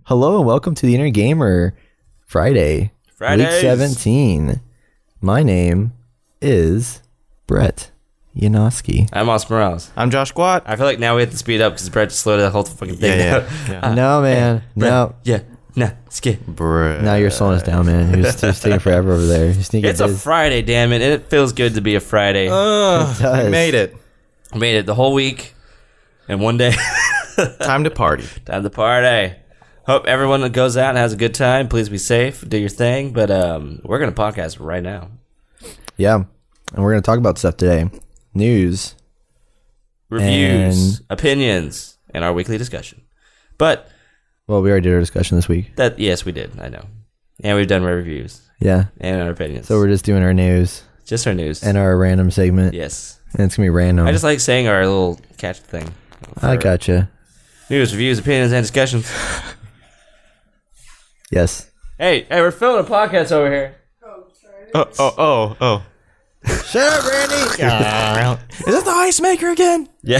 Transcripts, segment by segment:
Hello and welcome to the Inner Gamer Friday, Fridays. week 17. My name is Brett Yanofsky. I'm Austin Morales. I'm Josh Squat. I feel like now we have to speed up because Brett just slowed the whole fucking thing down. No, man. No. Yeah. Nah, skip. Now you're slowing us down, man. You're just taking forever over there. You're sneaking It's a Friday, damn it. It feels good to be a Friday. does. I made it. Made it the whole week in one day. Time to party. Time to party. Hope everyone that goes out and has a good time. Please be safe. Do your thing. But we're going to podcast right now. Yeah. And we're going to talk about stuff today. News. Reviews, opinions, and our weekly discussion. But Well, we already did our discussion this week. yes, we did. I know. And we've done reviews Yeah. and our opinions. So we're just doing our news just our news. and our random segment. Yes. And it's going to be random. I just like saying our little catch thing. I gotcha. News, reviews, opinions, and discussions. Yes. Hey, we're filming a podcast over here. Oh. Shut up, Randy. Is this the ice maker again? Yeah.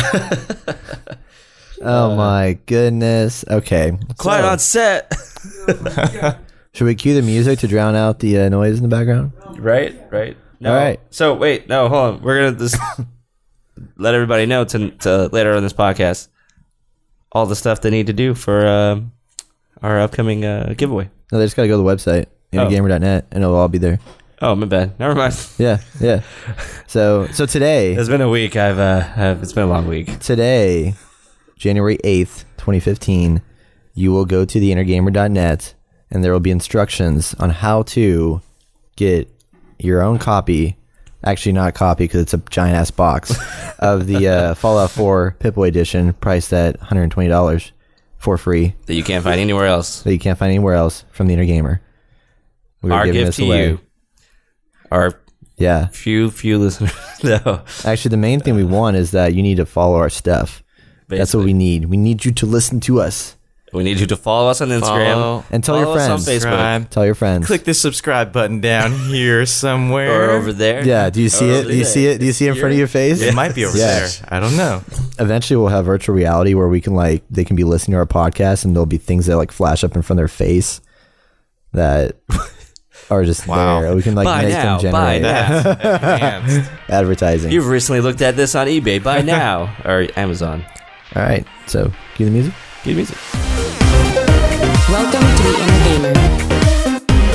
Oh, my goodness. Okay. Quiet on set. Should we cue the music to drown out the noise in the background? Right. No. All right. So, wait, no, hold on. We're going to just let everybody know to later on this podcast all the stuff they need to do for our upcoming giveaway. No, they just got to go to the website, innergamer.net, and it'll all be there. Oh, my bad. Never mind. Yeah. So today, It's been a week. It's been a long week. January 8th, 2015, you will go to the innergamer.net, and there will be instructions on how to get your own copy. Actually, not a copy because it's a giant ass box of the Fallout 4 Pip-Boy edition, priced at $120 for free, That you can't find anywhere else. that you can't find anywhere else from the Inner Gamer. We are Our giving gift this to away. you. Our Yeah. few listeners. No. Actually, the main thing we want is that you need to follow our stuff. That's what Basically. we need. We need you to listen to us We need you to follow us on Instagram. Follow, and tell your Follow us on friends. Facebook. subscribe. Tell your friends. Click the subscribe button down here somewhere. Or over there. Yeah. Do you see Or it? over Do you there. see it? Do you see it in front of your face? It might be over Yeah. there. I don't know. Eventually, we'll have virtual reality where we can they can be listening to our podcast, and there'll be things that flash up in front of their face that are just Wow. there. We can Buy make now, them buy generate now. That's advanced. advertising. You've recently looked at this on eBay. Buy now. Or Amazon. All right. So, cue the music. Good music. Welcome to the Inner Gamer.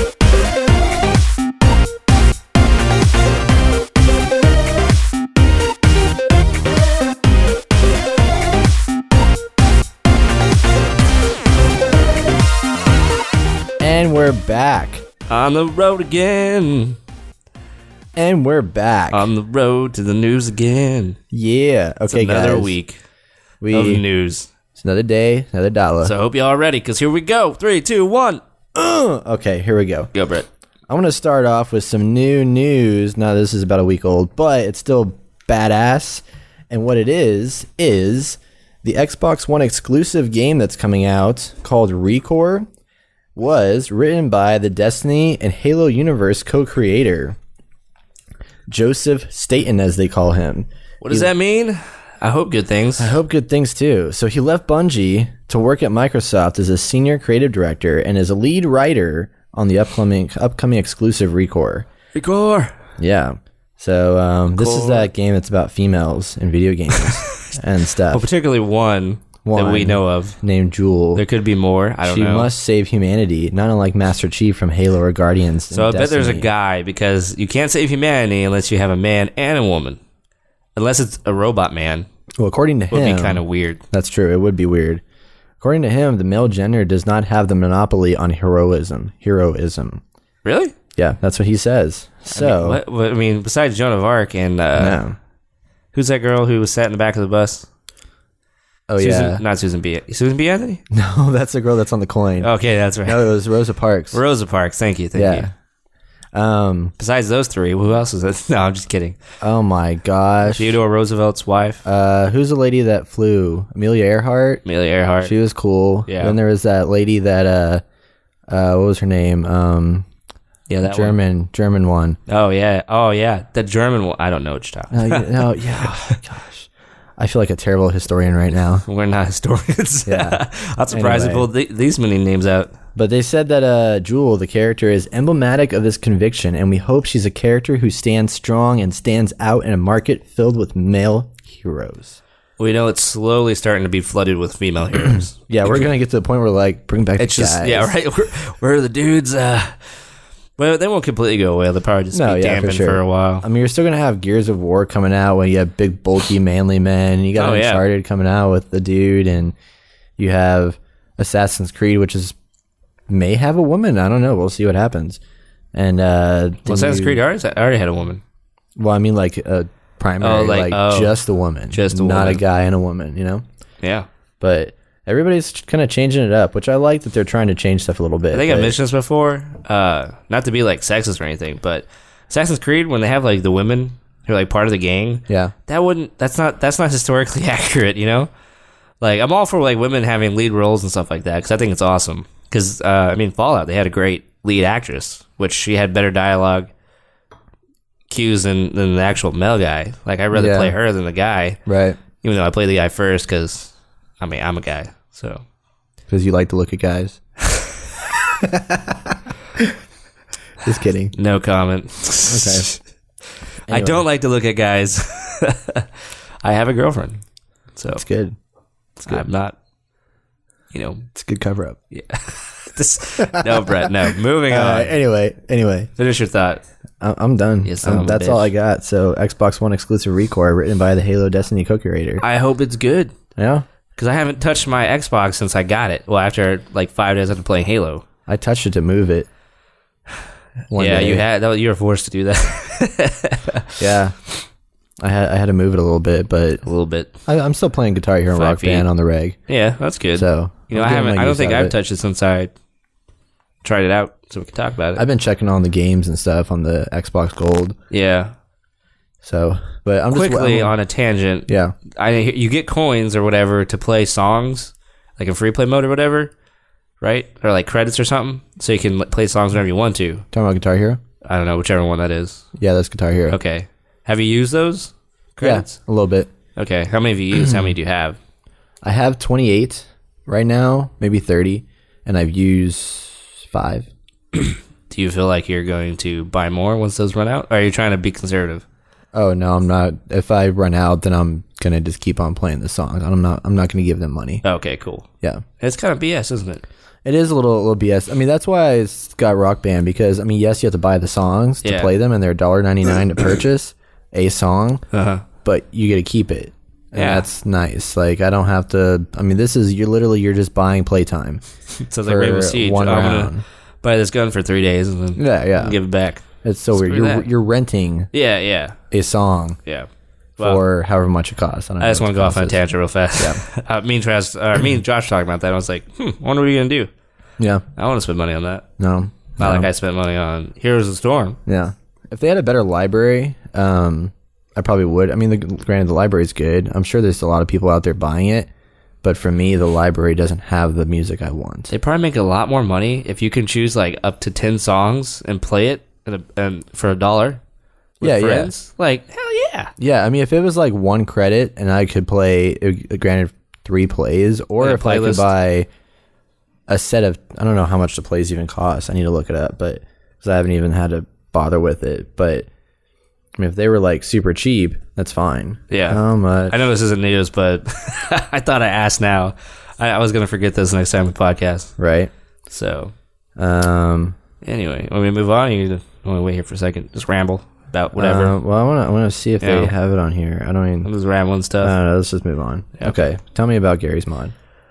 And we're back. On the road again. And we're back. On the road to the news again. Yeah. It's Okay, another guys. week of news. It's another day, another dollar. So I hope y'all are ready, because here we go. 3, 2, 1. Okay, here we go. Go, Brett. I want to start off with some new news. Now, this is about a week old, but it's still badass. And what it is the Xbox One exclusive game that's coming out called Recore was written by the Destiny and Halo universe co-creator, Joseph Staten, as they call him. What does that mean? I hope good things. I hope good things too. So he left Bungie to work at Microsoft as a senior creative director and as a lead writer on the upcoming exclusive Recore. Record. Yeah. So this is that game that's about females in video games and Well, stuff. particularly one that we know of. Named Jewel. There could be more. I don't She know. must save humanity, not unlike Master Chief from Halo or Guardians. So I in bet there's a Destiny. guy, because you can't save humanity unless you have a man and a woman. Unless it's a robot man. Well, according to Would him, be kind of weird. that's true. It would be weird. According to him, the male gender does not have the monopoly on heroism. Really? Yeah, that's what he says. So, I mean, besides Joan of Arc and no. who's that girl who was sat in the back of the bus? Oh, Susan, yeah. not Susan B. Susan B. Anthony? No, that's the girl that's on the coin. Okay, that's right. No, it was Rosa Parks. Rosa Parks. Thank you. Yeah. Besides those three, who else is it? No, I'm just kidding. Oh my gosh. Theodore Roosevelt's wife, Who's the lady that flew? Amelia Earhart. Amelia Earhart. She was cool. Yeah. Then there was that lady that what was her name? yeah, that one. German one. Oh yeah. The German one. I don't know what you're talking about. No, yeah. Oh, gosh. I feel like a terrible historian right now. We're not historians. Yeah. Not surprised they Anyway. pulled these many names out. But they said that Jewel, the character, is emblematic of this conviction, and we hope she's a character who stands strong and stands out in a market filled with male heroes. We know it's slowly starting to be flooded with female heroes. Yeah, we're gonna get to the point where like bring back It's the just guys. yeah, right. Where are the dudes? Well, they won't completely go away. They'll probably just No, be yeah, dampened for sure. for a while. I mean, you're still gonna have Gears of War coming out when you have big, bulky, manly men. You got Oh, yeah. Uncharted coming out with the dude, and you have Assassin's Creed, which may have a woman. I don't know. We'll see what happens. And Well, Assassin's Creed already had a woman. Well, I mean, like a primary, just a woman, Just a not woman. a guy and a woman. You know, Yeah. but everybody's kind of changing it up, which I like that they're trying to change stuff a little bit. I think I but- mentioned this before. Not to be like sexist or anything, but Assassin's Creed, when they have like the women who are like part of the gang, Yeah, that's not historically accurate, you know? Like, I'm all for like women having lead roles and stuff like that because I think it's awesome. Because I mean, Fallout, they had a great lead actress, which she had better dialogue cues than the actual male guy. Like, I'd rather Yeah. play her than the guy, right. even though I play the guy first because I mean I'm a guy, so. Because you like to look at guys. Just kidding. No comment. Okay. I Anyway. don't like to look at guys. I have a girlfriend, so It's good. I'm not. You know, It's a good cover up. this. No, Brett. No. Moving on. Anyway, Finish your thought. I'm done. You son of a That's all bitch. I got. So Xbox One exclusive Recore written by the Halo Destiny co-creator. I hope it's good Yeah, because I haven't touched my Xbox since I got it. Well, after like 5 days after playing Halo. I touched it to move it. One Yeah, day. you had. You were forced to do that Yeah, I had to move it a little bit, but a little bit. I'm still playing Guitar Hero and 5 Rock feet. Band on the reg. Yeah, that's good. So you know, I'm I getting haven't. my I don't use think out of I've it. touched it since I tried it out, so we can talk about it. I've been checking on the games and stuff on the Xbox Gold. Yeah. So, but I'm Quickly just on a tangent. yeah. You get coins or whatever to play songs, like in free play mode or whatever, right? Or like credits or something, so you can play songs whenever you want to. Talking about Guitar Hero. I don't know, whichever one that is. Yeah, that's Guitar Hero. Okay. Have you used those credits? Yeah, a little bit. Okay. How many have you used? How many do you have? I have 28 right now, maybe 30, and I've used 5. Do you feel like you're going to buy more once those run out? Or are you trying to be conservative? Oh no, I'm not. If I run out, then I'm gonna just keep on playing the songs. I'm not gonna give them money. Okay, cool. Yeah, It's kind of BS, isn't it? it is a little BS. I mean, that's why I got Rock Band, because I mean, yes, you have to buy the songs to Yeah. play them, and they're $1.99 to purchase a song, Uh-huh. but you get to keep it. And Yeah. that's nice. Like, I don't have to. I mean, you're just buying playtime So it's like for Rainbow Siege. one I'm round. gonna buy this gun for 3 days and then Yeah. give it back. It's so weird. Screw that. You're renting Yeah. a song Yeah. Well, for however much it costs. I just want to go off on a tangent real fast. me and Josh talking about that. I was like, I wonder what are you going to do? Yeah. I want to spend money on that. No. Not like I spent money on Heroes of the Storm. Yeah. If they had a better library, I probably would. I mean, granted, the library's good. I'm sure there's a lot of people out there buying it. But for me, the library doesn't have the music I want. They probably make a lot more money if you can choose like up to 10 songs and play it and for $1 with Yeah, friends. Like, hell yeah. Yeah, I mean, if it was like 1 credit and I could play, granted, 3 plays, or Like a if I could playlist. buy a set of, I don't know how much the plays even cost. I need to look it up, but because I haven't even had to bother with it. But I mean, if they were like super cheap, that's fine. Yeah. How much? I know this isn't news, but I thought I asked now. I was going to forget this next time we podcast. Right. So, Um. anyway, when we move on, you want to wait here for a second. Just ramble about whatever. Well, I want to see if Yeah. they have it on here. I don't even. I'm just rambling I stuff. don't know. Let's just move on. Yeah. Okay. Tell me about Gary's mod.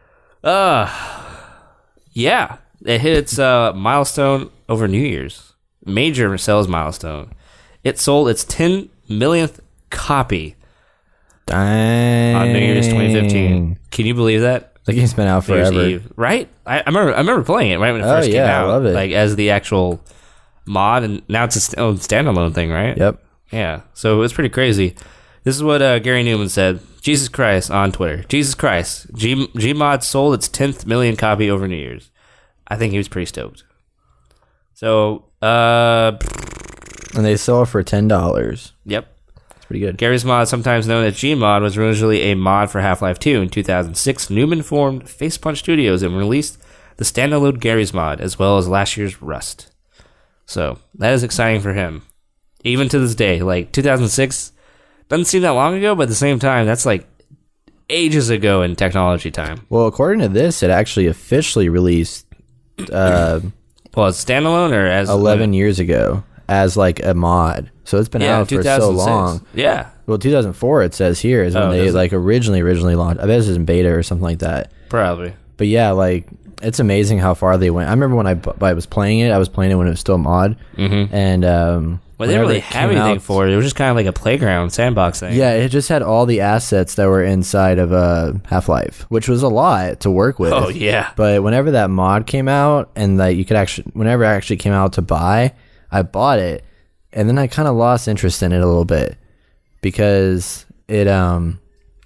Yeah. It hit its milestone over New Year's. Major sales milestone. It sold its 10 millionth copy Dang. on New Year's 2015. Can you believe that? The game's been out New Year's forever. Eve, right? I remember playing it right when it Oh, first came yeah, I out. love it. Like as the actual mod, and now it's a standalone thing, right? Yep. Yeah. So it's pretty crazy. This is what Gary Newman said. Jesus Christ on Twitter. Jesus Christ. Gmod sold its 10th million copy over New Year's. I think he was pretty stoked. So, And they sell it for $10. yep. It's Pretty good. Gary's Mod, sometimes known as Gmod, was originally a mod for Half-Life 2. In 2006, Newman formed Facepunch Studios and released the standalone Gary's Mod, as well as last year's Rust. So, that is exciting for him. Even to this day, like 2006, doesn't seem that long ago, but at the same time, that's like ages ago in technology time. Well, according to this, it actually officially released Well, it's standalone or as 11 years ago as like a mod. So it's been out for so 2006. long. Yeah, Well, 2004 it says here is when they does it? like originally launched. I bet it's in beta or something like that. probably. But yeah, like it's amazing how far they went. I remember when I was playing it when it was still a mod, and Well, they didn't really have anything for it. It was just kind of like a playground sandbox thing. Yeah, it just had all the assets that were inside of Half-Life, which was a lot to work with. Oh yeah. But whenever that mod came out, and that you could actually, whenever it actually came out to buy, I bought it, and then I kind of lost interest in it a little bit because it there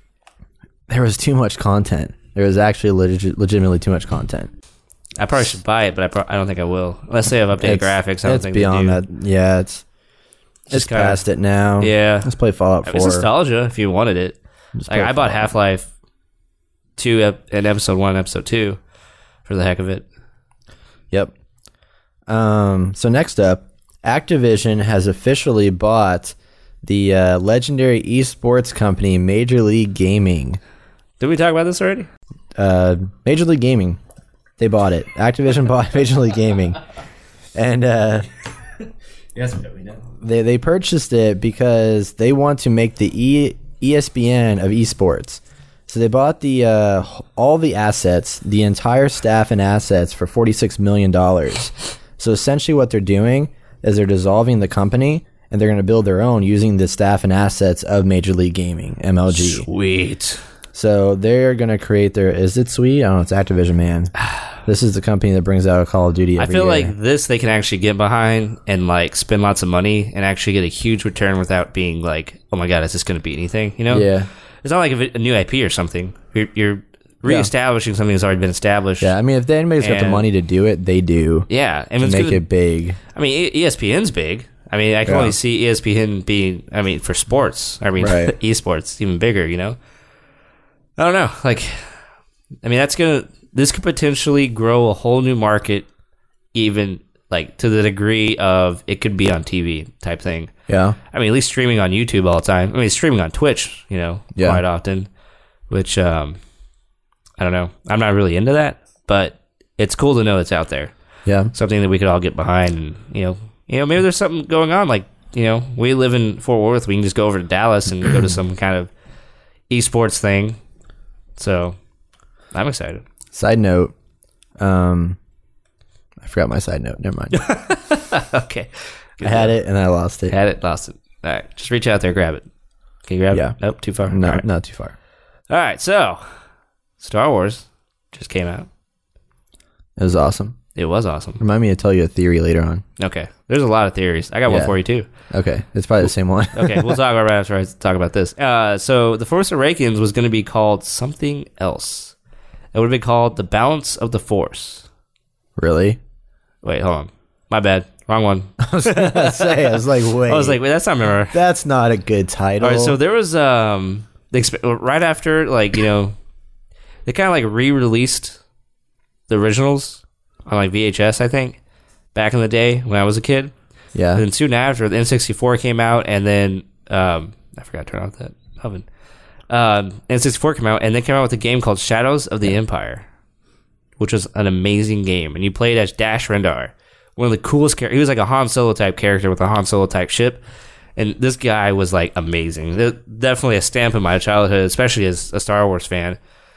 was too much content. There was actually legitimately too much content. I probably should buy it, but I don't think I will. Unless they have updated graphics, I don't It's think beyond they do. that. Yeah, it's kinda- past it now. Yeah. Let's play Fallout 4. It's nostalgia if you wanted it. Like, play I bought Fallout. Half-Life 2 and Episode 1 and Episode 2 for the heck of it. Yep. So next up, Activision has officially bought the legendary esports company Major League Gaming. Did we talk about this already? Major League Gaming. They bought it. Activision bought Major League Gaming. And Yes, we know. they purchased it because they want to make the ESPN of esports. So they bought the all the assets, the entire staff and assets for $46 million. So essentially what they're doing is they're dissolving the company and they're going to build their own using the staff and assets of Major League Gaming, MLG. Sweet. So they're going to create their, is it sweet? I don't know, it's Activision, man. This is the company that brings out a Call of Duty I every feel year. like this they can actually get behind and like spend lots of money and actually get a huge return without being like, oh my god, is this going to be anything? You know? Yeah. It's not like a new IP or something. You're reestablishing something that's already been established. Yeah, I mean, if anybody's got the And- money to do it, they do. Yeah, and To it's make gonna, it big. I mean, ESPN's big. I mean, I can Yeah. only see ESPN being. I mean, for sports. I mean, Right. esports even bigger. You know. I don't know. Like, I mean, this could potentially grow a whole new market, even like to the degree of it could be on TV type thing. Yeah. I mean, at least streaming on YouTube all the time. I mean, streaming on Twitch, you know, Yeah. quite often, which I don't know. I'm not really into that, but it's cool to know it's out there. Yeah. Something that we could all get behind, and maybe there's something going on. Like, we live in Fort Worth. We can just go over to Dallas and go to some kind of esports thing. So, I'm excited. Side note. I forgot my side note. Never mind. Okay, I had it and I lost it. had it, lost it. All right, just reach out there, grab it. Can you grab Yeah. it? Nope, too far. No, All right. not too far. All right, so Star Wars just came out. It was awesome. It was awesome. Remind me to tell you a theory later on. Okay, there's a lot of theories. I got one Yeah. for you too. Okay. It's probably the same one. Okay, we'll talk about it after I talk about this. So The Force Awakens was going to be called something else. It would have been called The Balance of the Force. Really? Wait, hold on. My bad. Wrong one. I was like, wait. I was like, wait, that's not remember. that's not a good title. All right, so there was right after, like, they kind of like re-released the originals on like VHS, I think, back in the day when I was a kid. yeah. And then soon after, the N64 came out, and then I forgot to turn off that oven. N64 came out, and then came out with a game called Shadows of the Empire, which was an amazing game. And you played as Dash Rendar, one of the coolest characters. He was like a Han Solo type character with a Han Solo type ship. And this guy was like amazing. Definitely a stamp in my childhood, especially as a Star Wars fan.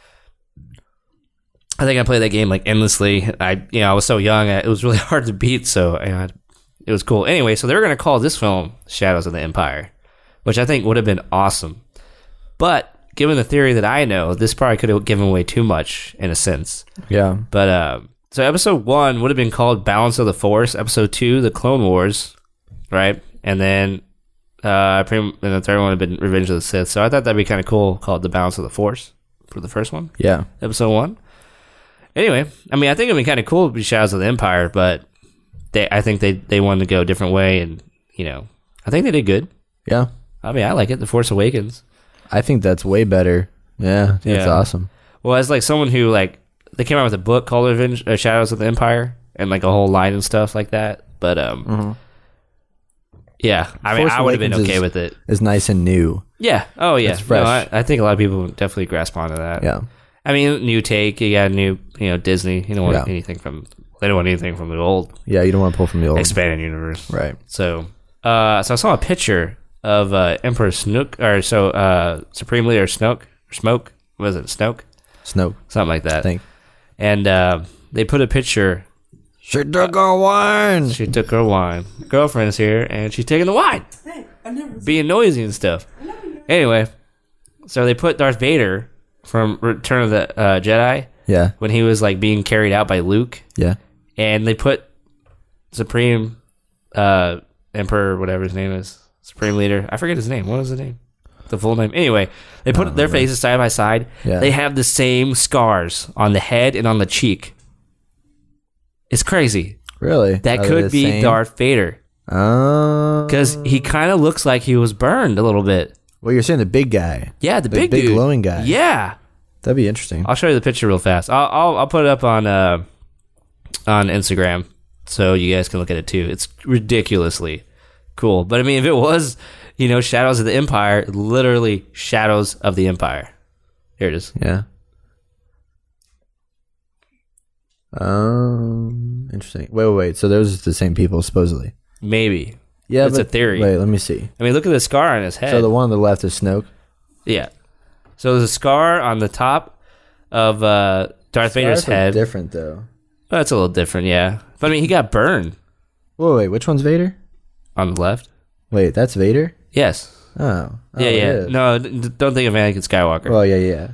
I think I played that game like endlessly. I was so young, it was really hard to beat. So it was cool. Anyway, so they were going to call this film Shadows of the Empire, which I think would have been awesome. But given the theory that I know, this probably could have given away too much in a sense. Yeah. But so episode 1 would have been called Balance of the Force. Episode 2, The Clone Wars, right? And then and the third one would have been Revenge of the Sith. So I thought that'd be kind of cool, called The Balance of the Force for the first one, Yeah. episode 1. Anyway, I mean, I think it'd be kind of cool to be Shadows of the Empire, but I think they wanted to go a different way, and I think they did good. Yeah. I mean, I like it. The Force Awakens. I think that's way better. Yeah, that's Yeah. awesome. Well, as like someone who like they came out with a book called Shadows of the Empire and like a whole line and stuff like that. But yeah, I mean, Force I would have been Awakens okay is- with it. It's nice and new. Yeah. Oh yeah. It's fresh. No, I think a lot of people would definitely grasp onto that. Yeah. I mean, new take. You got new, Disney. You don't want Yeah. anything from. They don't want anything from the old Yeah, you don't want to pull from the old. expanded universe. Right. So, so I saw a picture of Emperor Snoke, Supreme Leader Snoke. Smoke. What is it? Snoke. Snoke. Something like that. Think. And they put a picture. She took our wine. She took her wine. Girlfriend's here, and she's taking the wine. Being noisy and stuff. Anyway, so they put Darth Vader from Return of the Jedi Yeah. when he was like being carried out by Luke, Yeah. and they put Supreme Emperor, whatever his name is, Supreme Leader. I forget his name. What was the name? The full name. Anyway, they put their faces side by side. Yeah. They have the same scars on the head and on the cheek. It's crazy. Really? That Are they could the be same? Darth Vader. Because he kind of looks like he was burned a little bit. Well, you're saying the big guy. Yeah, the big big dude. glowing guy. Yeah. That'd be interesting. I'll show you the picture real fast. I'll put it up on Instagram so you guys can look at it too. It's ridiculously cool. But I mean, if it was, Shadows of the Empire, literally Shadows of the Empire. Here it is. Yeah. Interesting. Wait. So those are the same people, supposedly. Maybe. Yeah, It's a theory. Wait, let me see. I mean, look at the scar on his head. So the one on the left is Snoke. Yeah. So there's a scar on the top of Darth Vader's Scars are head. different though. Oh, that's a little different, yeah. But I mean, he got burned Wait, which one's Vader? on the left. Wait, that's Vader. Yes. Oh, Yeah, it yeah. is. No, don't think of Anakin Skywalker. Well, yeah.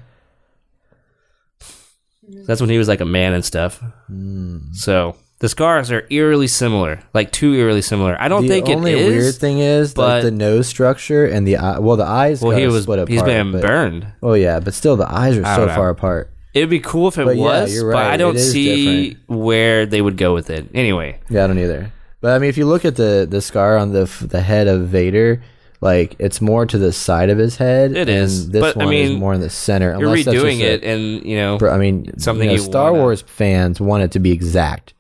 That's when he was like a man and stuff. Hmm. So the scars are eerily similar, like too eerily similar. I don't think the it only is. weird thing is but- like the nose structure and the eye. Well, the eyes. well, gotta split apart. he's been but- burned. Oh yeah, but still the eyes are I so don't know. far apart. It'd be cool if it But yeah, was, you're but right. I don't It is see different. where they would go with it. Anyway, Yeah, I don't either. But I mean, if you look at the scar on the head of Vader, like it's more to the side of his head. It is. And this But, I one is mean, more in the center. you're unless that's redoing just a- it, and I mean, something you Star wanna- Wars fans want it to be exact.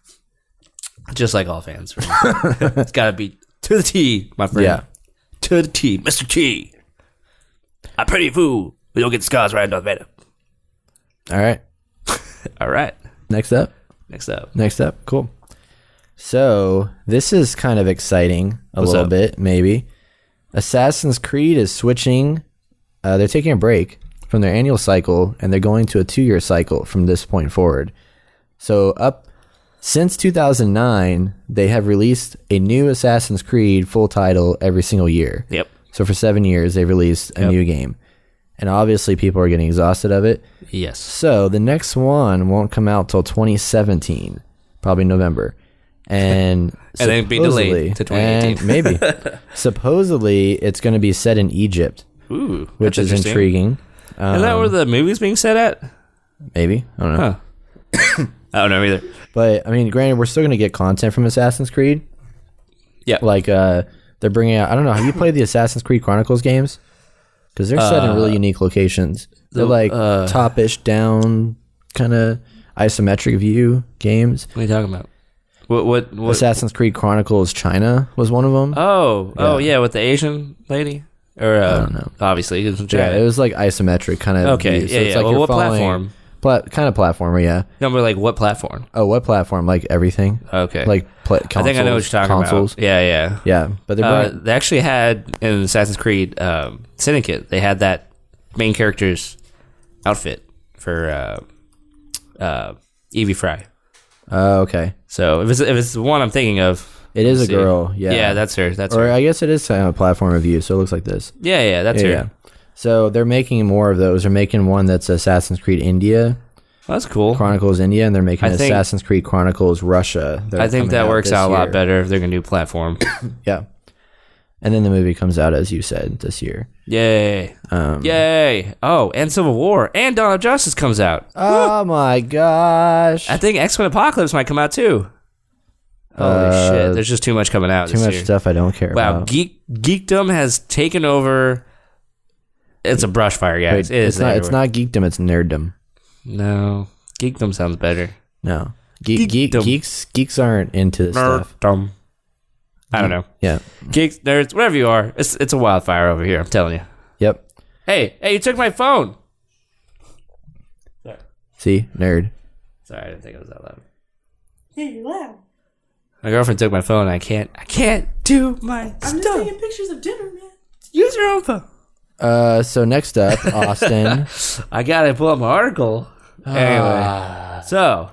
just like all fans, it's got to be to the T, my friend. Yeah. To the T, Mr. T. I'm pretty fool. We don't get scars right, Darth Vader. All right. All right. Next up. Next up. Cool. So this is kind of exciting a What's little up? bit, maybe. Assassin's Creed is switching. They're taking a break from their annual cycle, and they're going to a 2-year cycle from this point forward. So since 2009, they have released a new Assassin's Creed full title every single year. Yep. So for 7 years, they've released a Yep. new game. And obviously people are getting exhausted of it. Yes. So the next one won't come out till 2017, probably November. And And then be delayed to 2018. and maybe. Supposedly it's going to be set in Egypt, Ooh, which that's is interesting. intriguing. Is that where the movie's being set at? Maybe. I don't know. Huh. I don't know either. But I mean, granted, we're still going to get content from Assassin's Creed. Yeah. Like they're bringing out, I don't know, have you played the Assassin's Creed Chronicles games? Because they're set in really unique locations. They're like top-ish down, kind of isometric view games. What are you talking about? What? Assassin's Creed Chronicles China was one of them. Oh, yeah, with the Asian lady? Or, I don't know. Obviously, it's in Yeah, China. it was like isometric kind of. Okay, view. So yeah, it's yeah. like Well, you're what following- platform? kind of platformer, yeah. No, but like what platform? Oh, what platform? Like everything. Okay. Like consoles, I think I know what you're talking consoles. about. Yeah, yeah. Yeah, but they're They actually had in Assassin's Creed Syndicate, they had that main character's outfit for Evie Fry. oh, okay. So if it's the one I'm thinking of, It is a see. girl. Yeah, Yeah, that's her. That's or her. I guess it is a platform view, so it looks like this. Yeah, that's her. Yeah. So they're making more of those. They're making one that's Assassin's Creed India, Well, that's cool. Chronicles India, and they're making I think- Assassin's Creed Chronicles Russia. They're I think coming that works this out a lot year. better if they're gonna do platform. Yeah. And then the movie comes out, as you said, this year. Yay! Yay! Oh, and Civil War and Dawn of Justice comes out. Oh my gosh. I think X-Men Apocalypse might come out too. Holy shit! There's just too much coming out. Too this much year. stuff I don't care Wow, about. geekdom has taken over. It's a brush fire, guys. Wait, it's not geekdom, it's nerddom. No, geekdom sounds better. No. Geekdom. Geeks aren't into this stuff. Nerddom. I don't know. Yeah. Geeks, nerds, whatever you are, it's a wildfire over here. I'm telling you. Yep. Hey, you took my phone. See? Nerd. Sorry, I didn't think it was that loud. Yeah, you're loud. My girlfriend took my phone. I can't do my stuff. I'm just taking pictures of dinner, man. Use your own phone. So next up, Austin. I gotta pull up my article. Anyway, so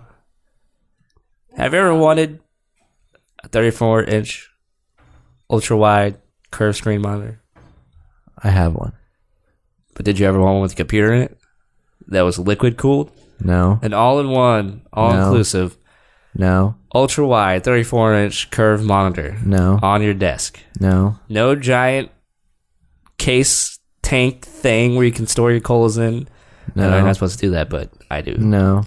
have you ever wanted a 34-inch ultra-wide curved screen monitor? I have one. But did you ever want one with a computer in it that was liquid cooled? No. An all-in-one, all-inclusive, No. ultra-wide 34-inch curved monitor No. on your desk. No. No giant case tank thing where you can store your colas in. No. I'm not supposed to do that, but I do. No.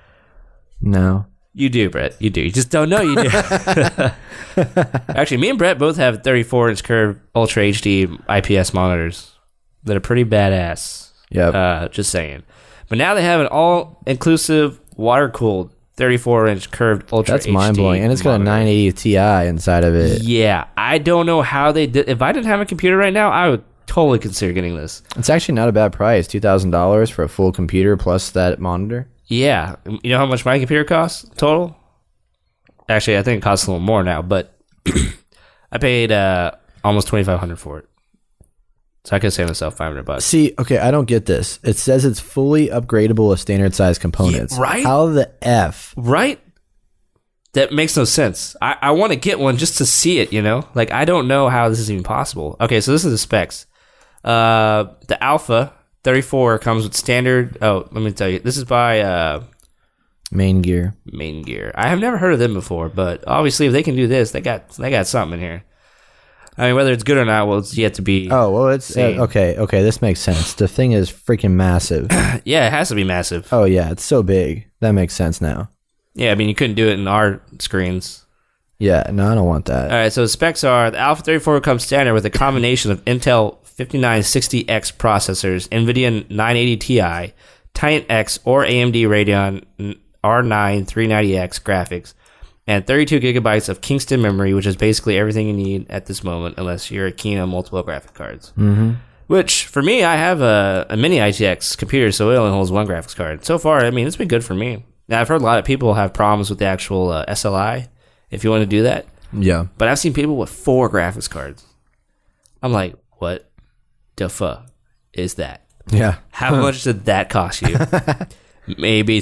No. You do, Brett. You do. You just don't know you do. Actually, me and Brett both have 34-inch curved Ultra HD IPS monitors that are pretty badass. Yep. Just saying. But now they have an all-inclusive, water-cooled 34-inch curved Ultra That's HD mind-blowing. And it's got a monitor. 980 Ti inside of it. Yeah. I don't know how they did. If I didn't have a computer right now, I would totally consider getting this. It's actually not a bad price. $2,000 for a full computer plus that monitor. Yeah. You know how much my computer costs total? Actually, I think it costs a little more now, but I paid almost $2,500 for it. So I could save myself $500. See, okay, I don't get this. It says it's fully upgradable with standard size components. Yeah, right? How the F? Right? That makes no sense. I want to get one just to see it, you know? Like, I don't know how this is even possible. Okay, so this is the specs. The Alpha 34 comes with standard... Oh, let me tell you. This is by... Main Gear. Main Gear. I have never heard of them before, but obviously if they can do this, they got something in here. I mean, whether it's good or not, well, it's yet to be... Oh, well, it's... seen. okay, this makes sense. The thing is freaking massive. Yeah, it has to be massive. Oh, yeah, it's so big. That makes sense now. Yeah, I mean, you couldn't do it in our screens. Yeah, no, I don't want that. All right, so the specs are the Alpha 34 comes standard with a combination of Intel 5960X processors, NVIDIA 980 Ti, Titan X or AMD Radeon R9 390X graphics, and 32 gigabytes of Kingston memory, which is basically everything you need at this moment, unless you're keen on multiple graphic cards. Mm-hmm. Which, for me, I have a mini ITX computer, so it only holds one graphics card. So far, I mean, it's been good for me. Now, I've heard a lot of people have problems with the actual SLI, if you want to do that. Yeah. But I've seen people with 4 graphics cards. I'm like, what the fuck is that? Yeah. How much did that cost you? Maybe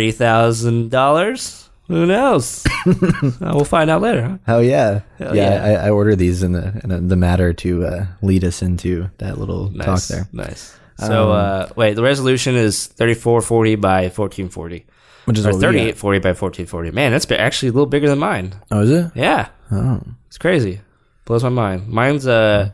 $30,000? Who knows? We'll find out later, huh? Hell yeah. Hell yeah. I ordered these in the matter to lead us into that little talk there. Nice. So, wait, the resolution is 3440 by 1440. Which is Or what we got. 3840 by 1440. Man, that's actually a little bigger than mine. Oh, is it? Yeah. Oh. It's crazy. Blows my mind. Mine's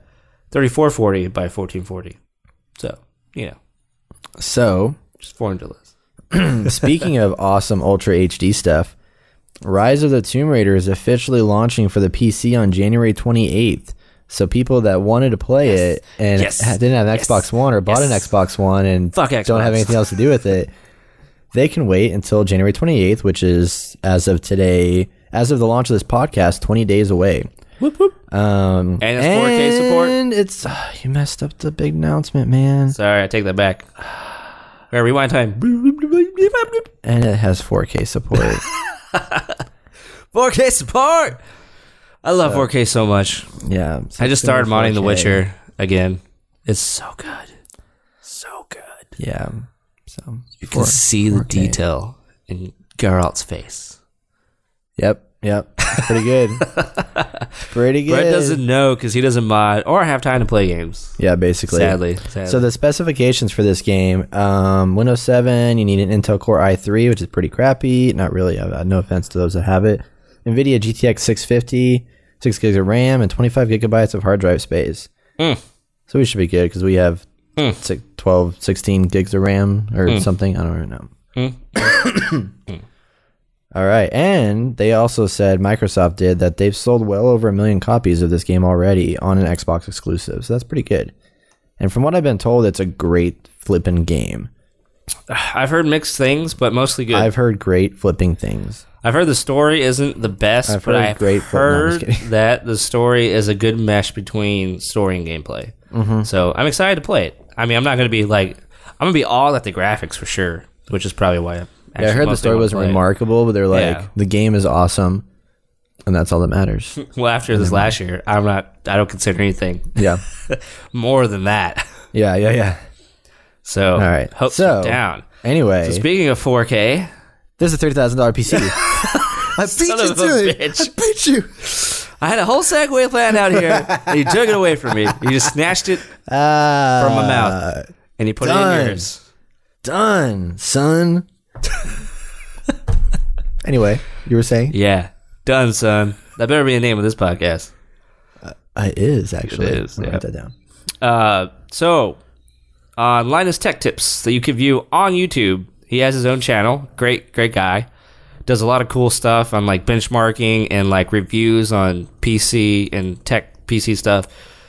3440 by 1440. So, you know, So, just foreign to list. speaking of awesome Ultra HD stuff, Rise of the Tomb Raider is officially launching for the PC on January 28th. So people that wanted to play it and Yes. didn't have an Xbox One or bought an Xbox One and Fuck don't Xbox. have anything else to do with it, they can wait until January 28th, which is, as of today, as of the launch of this podcast, 20 days away. Whoop, whoop. And it's 4K support? And it's, you messed up the big announcement, man. Sorry, I take that back. All right, rewind time. And it has 4K support. 4K support! I love 4K so much. Yeah. I just started modding The 4K. Witcher again. It's so good. So good. Yeah. So You can see the 4K. detail in Geralt's face. Yep. Pretty good. Pretty good. Brett doesn't know because he doesn't mod or have time to play games. Yeah, basically. Sadly. So the specifications for this game, Windows 7, you need an Intel Core i3, which is pretty crappy. Not really. No offense to those that have it. NVIDIA GTX 650, 6 gigs of RAM, and 25 gigabytes of hard drive space. So we should be good because we have 16 gigs of RAM or something. I don't really know. All right. And they also said, Microsoft did, that they've sold well over 1 million copies of this game already on an Xbox exclusive. So that's pretty good. And from what I've been told, it's a great flipping game. I've heard mixed things, but mostly good. I've heard great flipping things. I've heard the story isn't the best, but I've heard that the story is a good mesh between story and gameplay. Mm-hmm. So I'm excited to play it. I mean, I'm not going to be like, I'm going to be all at the graphics for sure, which is probably why I heard the story wasn't remarkable, but they're like, the game is awesome, and that's all that matters. Well, after this last year, I don't consider anything more than that. Yeah. So, all right. Hopes down. Anyway. So speaking of 4K. This is a $30,000 PC. I beat you to it. Bitch. I beat you. I had a whole segue planned out here, and you took it away from me. You just snatched it from my mouth, and you put it in yours. Done, son. Anyway, you were saying? Yeah. Done, son. That better be the name of this podcast. It is, actually. It is, I'll write that down. So, on Linus Tech Tips that you can view on YouTube, he has his own channel. Great guy. Does a lot of cool stuff on like benchmarking and like reviews on PC and tech PC stuff.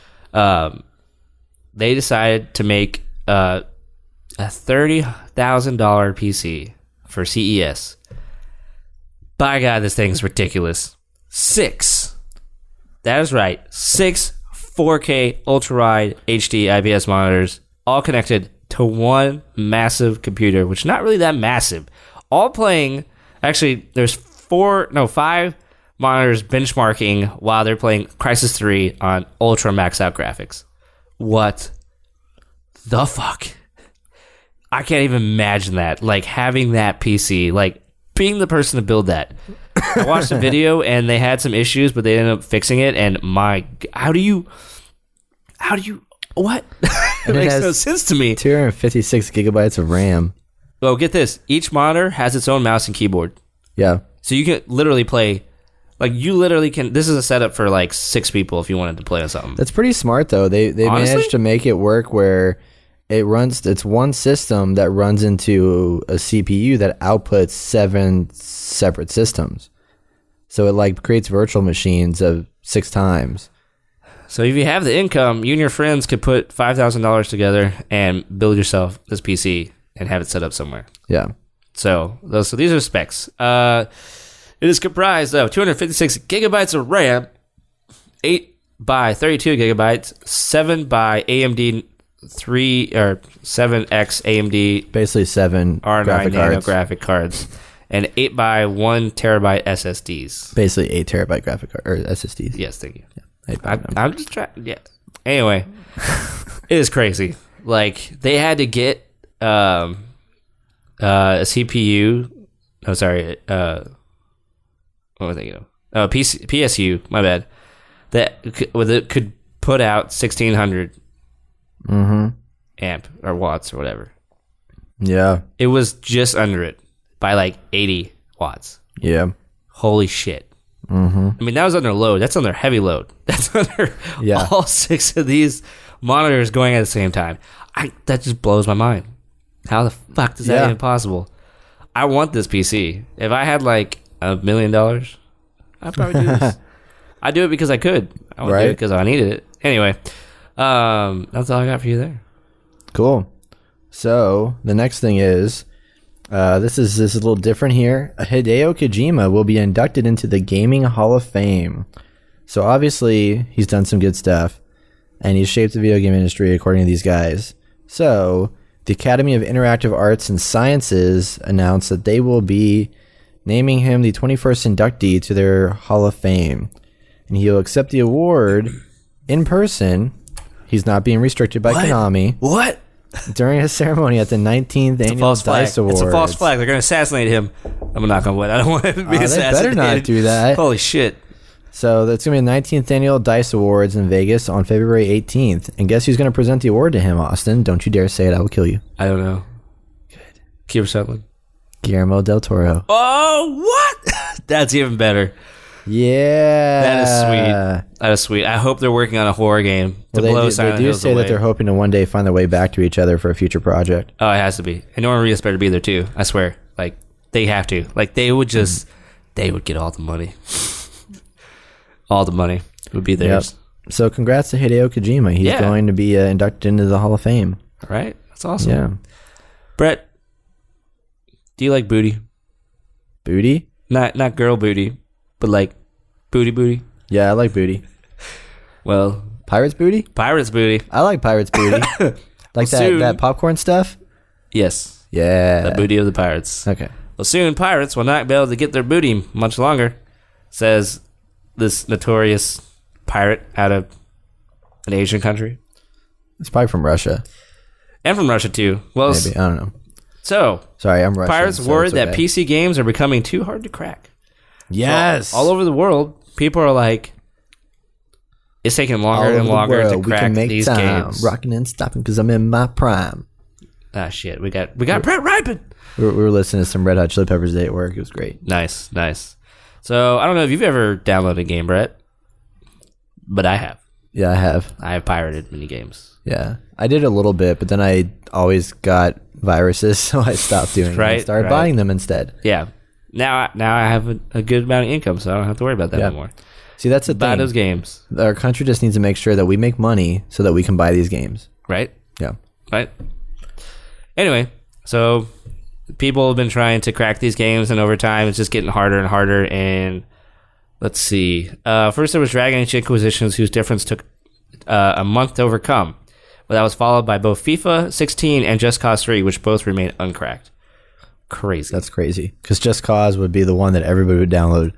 They decided to make a $30,000 PC for CES. By God, this thing's ridiculous. 6. That is right. 6 4K ultra-wide HD IPS monitors, all connected to one massive computer, which is not really that massive. All playing, actually, there's 5 monitors benchmarking while they're playing Crysis 3 on ultra maxed out graphics. What the fuck? I can't even imagine that. Like, having that PC, like, being the person to build that. I watched the video, and they had some issues, but they ended up fixing it, and how do you, what? It makes no sense to me. 256 gigabytes of RAM. Well, get this. Each monitor has its own mouse and keyboard. Yeah. So you can literally play, like, you literally can, this is a setup for, like, 6 people if you wanted to play on something. That's pretty smart, though. They Honestly? managed to make it work where it's one system that runs into a CPU that outputs 7 separate systems. So it like creates virtual machines of 6 times. So if you have the income, you and your friends could put $5,000 together and build yourself this PC and have it set up somewhere. Yeah. So these are specs. It is comprised of 256 gigabytes of RAM, 8 by 32 gigabytes, 7 by AMD 3 or 7X AMD Basically 7 R9 Nano graphic cards, and 8 by 1 terabyte SSDs. Basically 8 terabyte graphic card or SSDs. Yes, thank you. Yeah, I'm just trying. Yeah. Anyway, it is crazy. Like, they had to get a CPU. Oh, sorry. What was I thinking of? PSU. My bad. That could put out 1600 amp or watts or whatever. Yeah. It was just under it by like 80 watts. Yeah. Holy shit. I mean, that was under load. That's under heavy load. That's under all 6 of these monitors going at the same time. That just blows my mind. How the fuck is that even possible? I want this PC. If I had like $1 million, I'd probably do this. I'd do it because I could. I wouldn't do it because I needed it. Anyway, that's all I got for you there. Cool. So the next thing is, this is a little different here. Hideo Kojima will be inducted into the Gaming Hall of Fame. So obviously he's done some good stuff, and he's shaped the video game industry according to these guys. So the Academy of Interactive Arts and Sciences announced that they will be naming him the 21st inductee to their Hall of Fame, and he'll accept the award in person. He's not being restricted by Konami. What? During a ceremony at the 19th Annual DICE Awards. It's a false flag. They're going to assassinate him. I'm gonna knock on wood. I don't want him to be assassinated. They better not do that. Holy shit. So that's going to be the 19th Annual DICE Awards in Vegas on February 18th. And guess who's going to present the award to him, Austin? Don't you dare say it. I will kill you. I don't know. Good. Kiefer Sutherland. Guillermo del Toro. Oh, what? That's even better. Yeah. That is sweet. That is sweet. I hope they're working on a horror game to blow Silent They do Hills say away. that they're hoping to one day find their way back to each other for a future project. Oh, it has to be. And Norman Reedus better be there too. I swear. Like, They have to. Like, they would get all the money. All the money would be theirs. Yep. So congrats to Hideo Kojima. He's going to be inducted into the Hall of Fame. Right? That's awesome. Yeah. Brett, do you like booty? Booty? Not girl booty, but like booty. Yeah, I like booty. Well, Pirates booty? pirates booty. I like pirates booty. Like soon- that popcorn stuff? Yes, Yeah. the booty of the pirates. Okay. Well, soon pirates will not be able to get their booty much longer, says this notorious pirate out of an Asian country. It's probably from Russia. And from Russia, too. Well, Maybe. I don't know. so, Sorry, I'm Russian. pirates so worried it's that okay. PC games are becoming too hard to crack. Yes. All over the world, people are like, it's taking All longer over and the longer to world, we crack can make these time. games. Rocking and stopping because I'm in my prime. Ah, shit. We got Brett Ripon. We were listening to some Red Hot Chili Peppers today at work. It was great. Nice. So, I don't know if you've ever downloaded a game, Brett, but I have. Yeah, I have. I have pirated mini games. Yeah. I did a little bit, but then I always got viruses, so I stopped doing it Right, and started right. buying them instead. Yeah. Now I have a good amount of income, so I don't have to worry about that Yeah. anymore. See, that's the Buy thing. those games, Our country just needs to make sure that we make money so that we can buy these games. right? Yeah. Right. Anyway, so people have been trying to crack these games, and over time, it's just getting harder and harder. And let's see. First, there was Dragon Age Inquisitions, whose difference took a month to overcome. But that was followed by both FIFA 16 and Just Cause 3, which both remain uncracked. Crazy, That's crazy. Because Just Cause would be the one that everybody would download.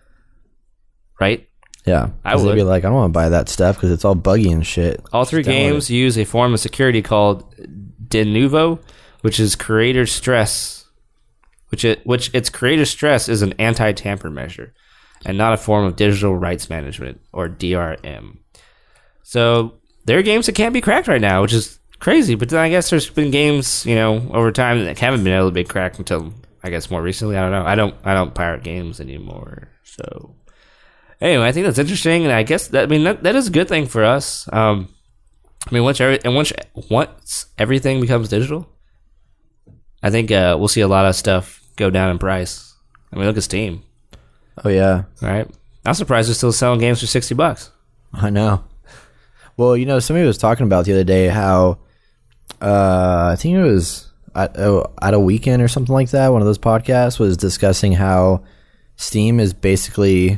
right? Yeah. I 'Cause they'd would. be like, I don't want to buy that stuff because it's all buggy and shit. All three Just download games use a form of security called de novo, which is creator stress, which its creator stress is an anti-tamper measure, and not a form of digital rights management or DRM. So there are games that can't be cracked right now, which is crazy. But then I guess there's been games, over time that haven't been able to be cracked until I guess more recently. I don't know. I don't pirate games anymore. So anyway, I think that's interesting, and I guess that is a good thing for us. Once everything becomes digital, I think we'll see a lot of stuff go down in price. Look at Steam, Oh, yeah. right? I'm surprised they're still selling games for $60. I know. Well, somebody was talking about the other day how I think it was at a weekend or something like that. One of those podcasts was discussing how Steam is basically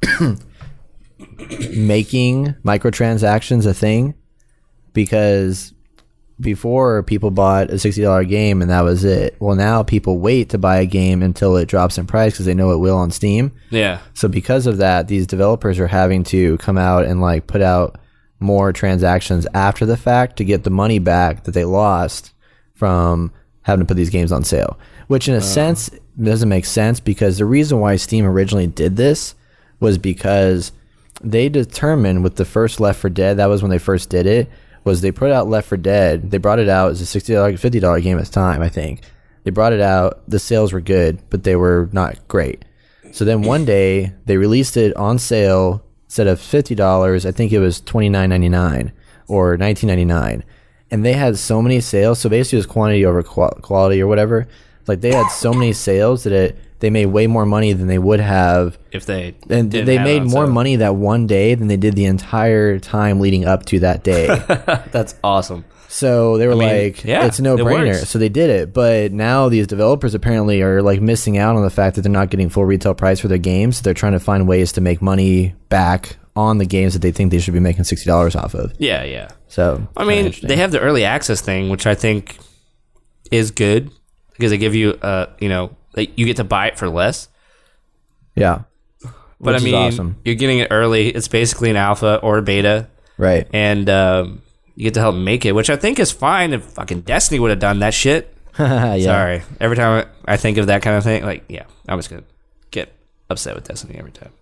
making microtransactions a thing, because before people bought a $60 game and that was it. Well, now people wait to buy a game until it drops in price because they know it will on Steam. Yeah, So because of that, these developers are having to come out and put out more transactions after the fact to get the money back that they lost from having to put these games on sale, which in a sense doesn't make sense, because the reason why Steam originally did this was because they determined with the first Left 4 Dead, that was when they first did it, was they put out Left 4 Dead. They brought it out as a $60, $50 game at the time, I think. They brought it out. The sales were good, but they were not great. So then one day they released it on sale. Instead of $50, I think it was $29.99 or $19.99. And they had so many sales. So basically it was quantity over quality or whatever. They had so many sales that they made way more money than they would have. if they And didn't they have it made on more sale. money that one day than they did the entire time leading up to that day. That's awesome. So they were yeah, it's a no-brainer. it works. So they did it. But now these developers apparently are missing out on the fact that they're not getting full retail price for their games. So they're trying to find ways to make money back on the games that they think they should be making $60 off of. Yeah. So They have the early access thing, which I think is good because they give you, you get to buy it for less. yeah. But Which is awesome. you're getting it early. It's basically an alpha or a beta, Right. and you get to help make it, which I think is fine. If fucking Destiny would have done that shit. Yeah. Sorry. Every time I think of that kind of thing, I'm just gonna get upset with Destiny every time.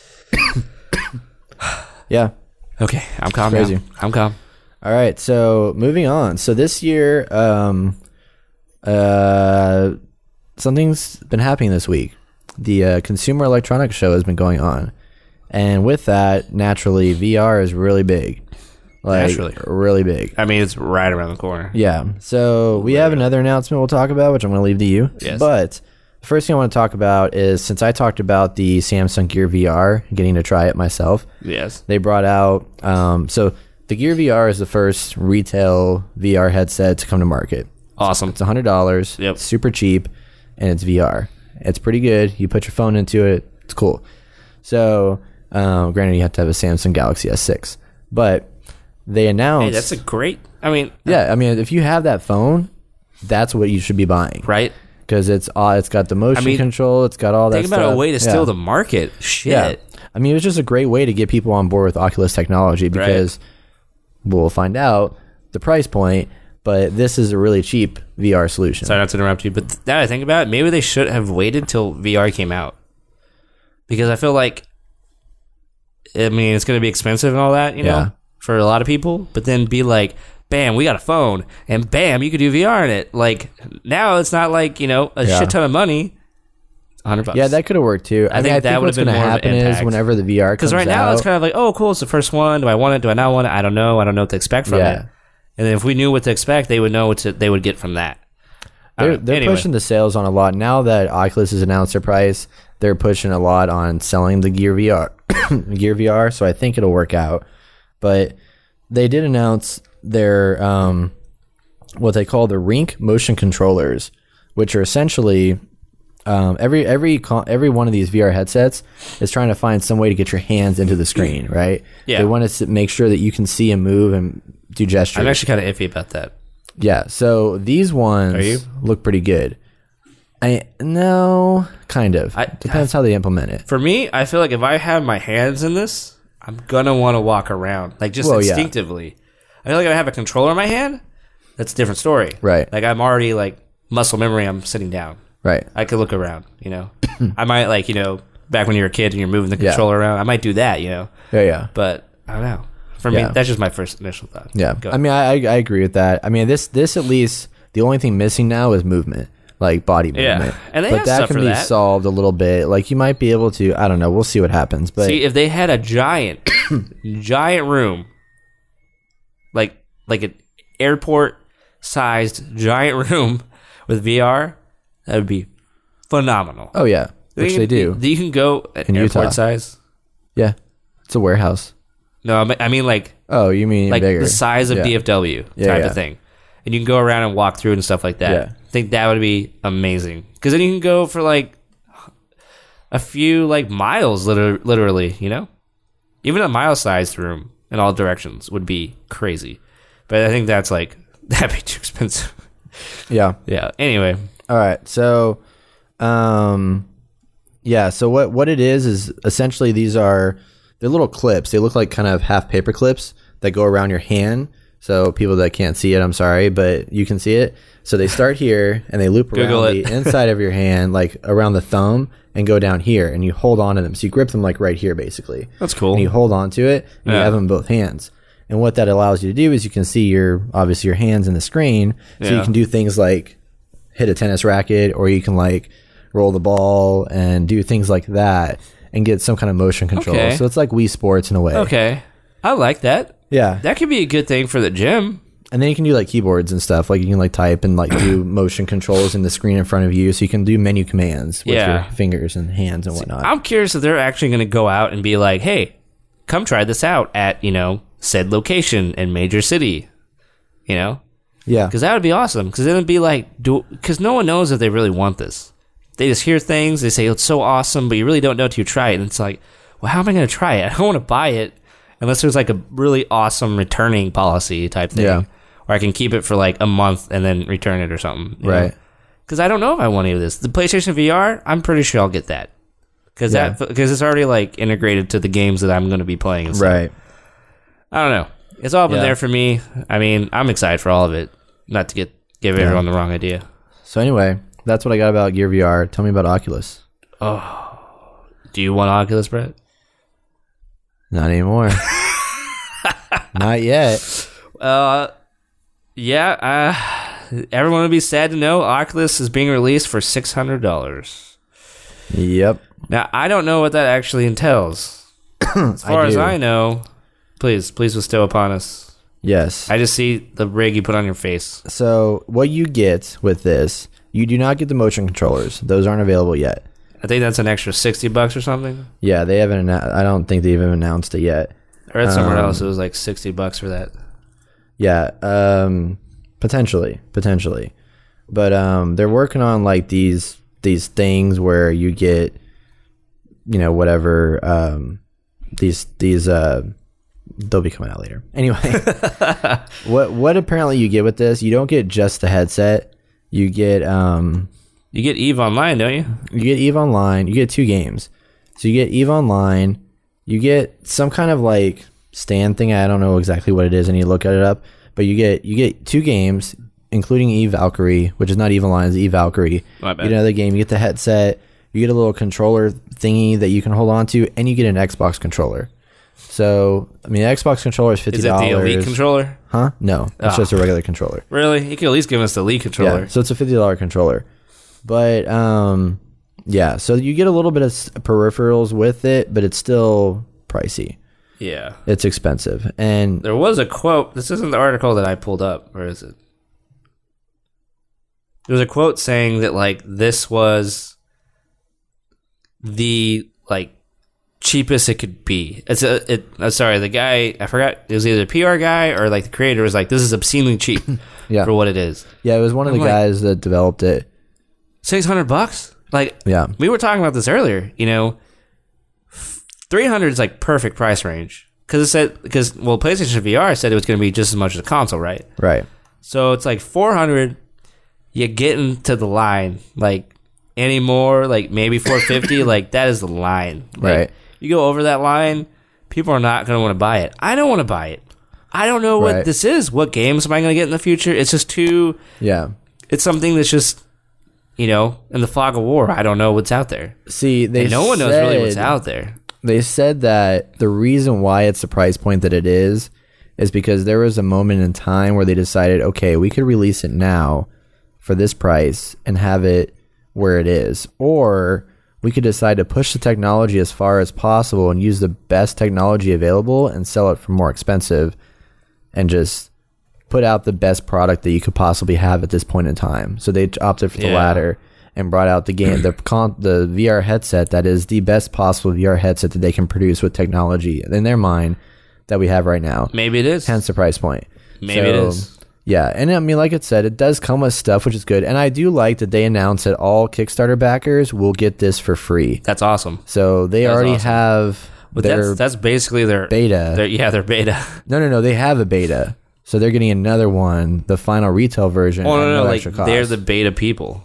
Yeah. Okay, I'm calm Crazy. now. I'm calm. All right, so moving on. So this year, something's been happening this week. The Consumer Electronics Show has been going on, and with that, naturally, VR is really big. Naturally. Really big. I mean, it's right around the corner. Yeah. So we have another announcement we'll talk about, which I'm going to leave to you. Yes. But The first thing I want to talk about is, since I talked about the Samsung Gear VR, getting to try it myself, Yes. they brought out, so the Gear VR is the first retail VR headset to come to market. Awesome. It's $100. Yep. Super cheap, and it's VR. It's pretty good. You put your phone into it. It's cool. So, granted, you have to have a Samsung Galaxy S6, but they announced. Hey, that's a great. I mean, yeah. I mean, if you have that phone, that's what you should be buying, right? Because it's got the motion control. It's got all that. Think stuff. about a way to steal the market. Shit. Yeah. I mean, it was just a great way to get people on board with Oculus technology because we'll find out the price point. But this is a really cheap VR solution. Sorry not to interrupt you, but now that I think about it, maybe they should have waited till VR came out. Because I feel like, I mean, it's going to be expensive and all that, you know, for a lot of people. But then be like, bam, we got a phone, and bam, you could do VR in it. Like, now it's not like, you know, a shit ton of money. $100. Yeah, that could have worked too. I think that would what's have been going to more of an happen is impact. whenever the VR comes out. Because right now it's kind of like, oh, cool, it's the first one. Do I want it? Do I not want it? I don't know. I don't know what to expect from it. And if we knew what to expect, they would know what they would get from that. They're Anyway. pushing the sales on a lot. Now that Oculus has announced their price, they're pushing a lot on selling the Gear VR. Gear VR, so I think it'll work out. But they did announce their what they call the Rink motion controllers, which are essentially every one of these VR headsets is trying to find some way to get your hands into the screen, right? Yeah. They want to make sure that you can see and move and do gestures. I'm actually kind of iffy about that. Yeah, so these ones look pretty good. No, kind of. Depends how they implement it. For me, I feel like if I have my hands in this, I'm gonna want to walk around, like just instinctively. I feel like if I have a controller in my hand, that's a different story. Right. Like I'm already like muscle memory. I'm sitting down. Right. I could look around. You know, I might like back when you were a kid and you're moving the controller around. I might do that. You know. Yeah. But I don't know. For me, that's just my first initial thought. Yeah. Go. I mean, I agree with that. I mean, this at least, the only thing missing now is movement, like body movement. And they but have that stuff can for be that. solved a little bit. Like you might be able to, I don't know, we'll see what happens. But See, if they had a giant room, like an airport-sized giant room with VR, that would be phenomenal. oh yeah, which they do. You can go at In airport Utah. size. Yeah, it's a warehouse. No, I mean like Oh, you mean bigger? the size of Yeah. DFW Yeah, type yeah. of thing, and you can go around and walk through it and stuff like that. Yeah. I think that would be amazing because then you can go for like a few like miles, literally. You know, even a mile-sized room in all directions would be crazy. But I think that's like that'd be too expensive. Yeah. Yeah. Anyway, All right. So, yeah. So what it is essentially they're little clips. They look like kind of half paper clips that go around your hand. So people that can't see it, I'm sorry, but you can see it. So they start here and they loop Google around it. the inside of your hand, like around the thumb, and go down here, and you hold on to them. So you grip them like right here, basically. that's cool. And you hold on to it, and you Yeah. have them in both hands. And what that allows you to do is you can see your hands in the screen, so you Yeah. can do things like hit a tennis racket, or you can like roll the ball and do things like that and get some kind of motion control. Okay. So it's like Wii Sports in a way. Okay, I like that. Yeah. That could be a good thing for the gym. And then you can do like keyboards and stuff. Like you can like type and like do motion controls in the screen in front of you. So you can do menu commands with Yeah. your fingers and hands and whatnot. I'm curious if they're actually going to go out and be like, hey, come try this out at, said location in major city, Yeah. Because that would be awesome. Because then it'd be like, because no one knows if they really want this. They just hear things, they say, it's so awesome, but you really don't know until you try it. And it's like, well, how am I going to try it? I don't want to buy it unless there's like a really awesome returning policy type thing. Yeah. Or I can keep it for like a month and then return it or something. Right. Because I don't know if I want any of this. The PlayStation VR, I'm pretty sure I'll get that. Because it's already like integrated to the games that I'm going to be playing. And stuff. Right. I don't know. It's all been Yeah. there for me. I mean, I'm excited for all of it. Not to give everyone the wrong idea. So anyway, that's what I got about Gear VR. Tell me about Oculus. Do you want Oculus, Brett? Not anymore. Not yet. Yeah. Everyone would be sad to know Oculus is being released for $600. Yep. Now, I don't know what that actually entails. As far as do. I know, please bestow upon us. Yes. I just see the rig you put on your face. So what you get with this You do not get the motion controllers. Those aren't available yet. I think that's an extra $60 or something. Yeah, they haven't. I don't think they've even announced it yet. I read somewhere else it was like $60 for that. Yeah, potentially, but they're working on like these things where you get, whatever. These they'll be coming out later. Anyway, what apparently you get with this? You don't get just the headset. You get You get EVE Online, don't you? You get EVE Online. You get 2 games. So you get EVE Online. You get some kind of like stand thing. I don't know exactly what it is. I need to look it up. But you get 2 games, including EVE Valkyrie, which is not EVE Online, it's EVE Valkyrie. My bad. You get another game. You get the headset. You get a little controller thingy that you can hold on to, and you get an Xbox controller. So, I mean, the Xbox controller is $50. Is it the Elite controller? Huh? No, it's just a regular controller. Really? You could at least give us the Elite controller. Yeah, so it's a $50 controller. But, yeah, so you get a little bit of peripherals with it, but it's still pricey. Yeah. It's expensive. And There was a quote. This isn't the article that I pulled up. Where is it? There was a quote saying that, like, this was the, like, cheapest it could be. Sorry, the guy, I forgot, it was either a PR guy or, like, the creator was like, this is obscenely cheap yeah. for what it is. Yeah, it was one of the guys that developed it. $600? Like, Yeah. we were talking about this earlier, $300 is like perfect price range. Because PlayStation VR said it was going to be just as much as a console, right? Right. So it's like $400, you get into the line. Like, anymore, like maybe $450, like that is the line. Like, Right. You go over that line, people are not going to want to buy it. I don't want to buy it. I don't know what Right. this is. What games am I going to get in the future? It's just too... Yeah. It's something that's just, in the fog of war. I don't know what's out there. See, No one knows really what's out there. They said that the reason why it's the price point that it is because there was a moment in time where they decided, okay, we could release it now for this price and have it where it is. Or we could decide to push the technology as far as possible and use the best technology available and sell it for more expensive and just put out the best product that you could possibly have at this point in time. So they opted for the Yeah. latter and brought out the game, the VR headset that is the best possible VR headset that they can produce with technology in their mind that we have right now. Maybe it is. Hence the price point. Maybe it is. Yeah, and I mean, like it said, it does come with stuff, which is good. And I do like that they announced that all Kickstarter backers will get this for free. That's awesome. So they That's already awesome. have But their that's basically their beta. Their beta. No, they have a beta. So they're getting another one, the final retail version. Oh, at no, like extra cost. they're the beta people.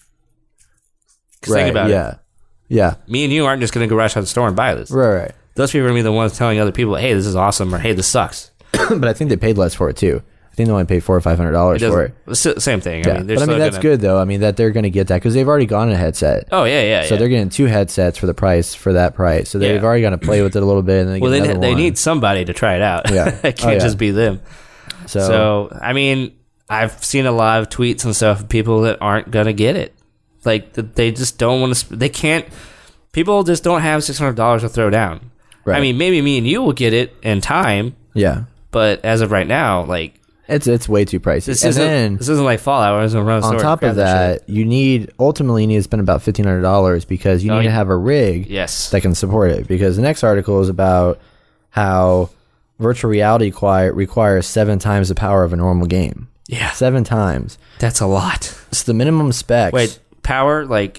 'Cause right, think about yeah. it. Yeah. Me and you aren't just going to go rush out the store and buy this. Right. Those people are going to be the ones telling other people, hey, this is awesome, or hey, this sucks. But I think they paid less for it too. I think they only paid $400 or $500 for it. Same thing. Yeah. I mean, they're But I mean, still that's gonna, good though. I mean, that they're going to get that because they've already gotten a headset. Oh, yeah. So they're getting 2 headsets for the price for that price. So they've Yeah. already got to play with it a little bit, and then Well, get another they one. need somebody to try it out. Yeah. It can't Oh, yeah. just be them. So, So, I mean, I've seen a lot of tweets and stuff of people that aren't going to get it. Like, they just don't want to... They can't... People just don't have $600 to throw down. Right. I mean, maybe me and you will get it in time, yeah, but as of right now, like... it's way too pricey. This And isn't, then this isn't like Fallout where I was going to run a store on and top grab of shit. that, you need to spend about $1,500 because you Oh, need to yeah. have a rig Yes. that can support it. Because the next article is about how virtual reality requires 7 times the power of a normal game. Yeah. 7 times. That's a lot. It's the minimum specs. Wait, power, like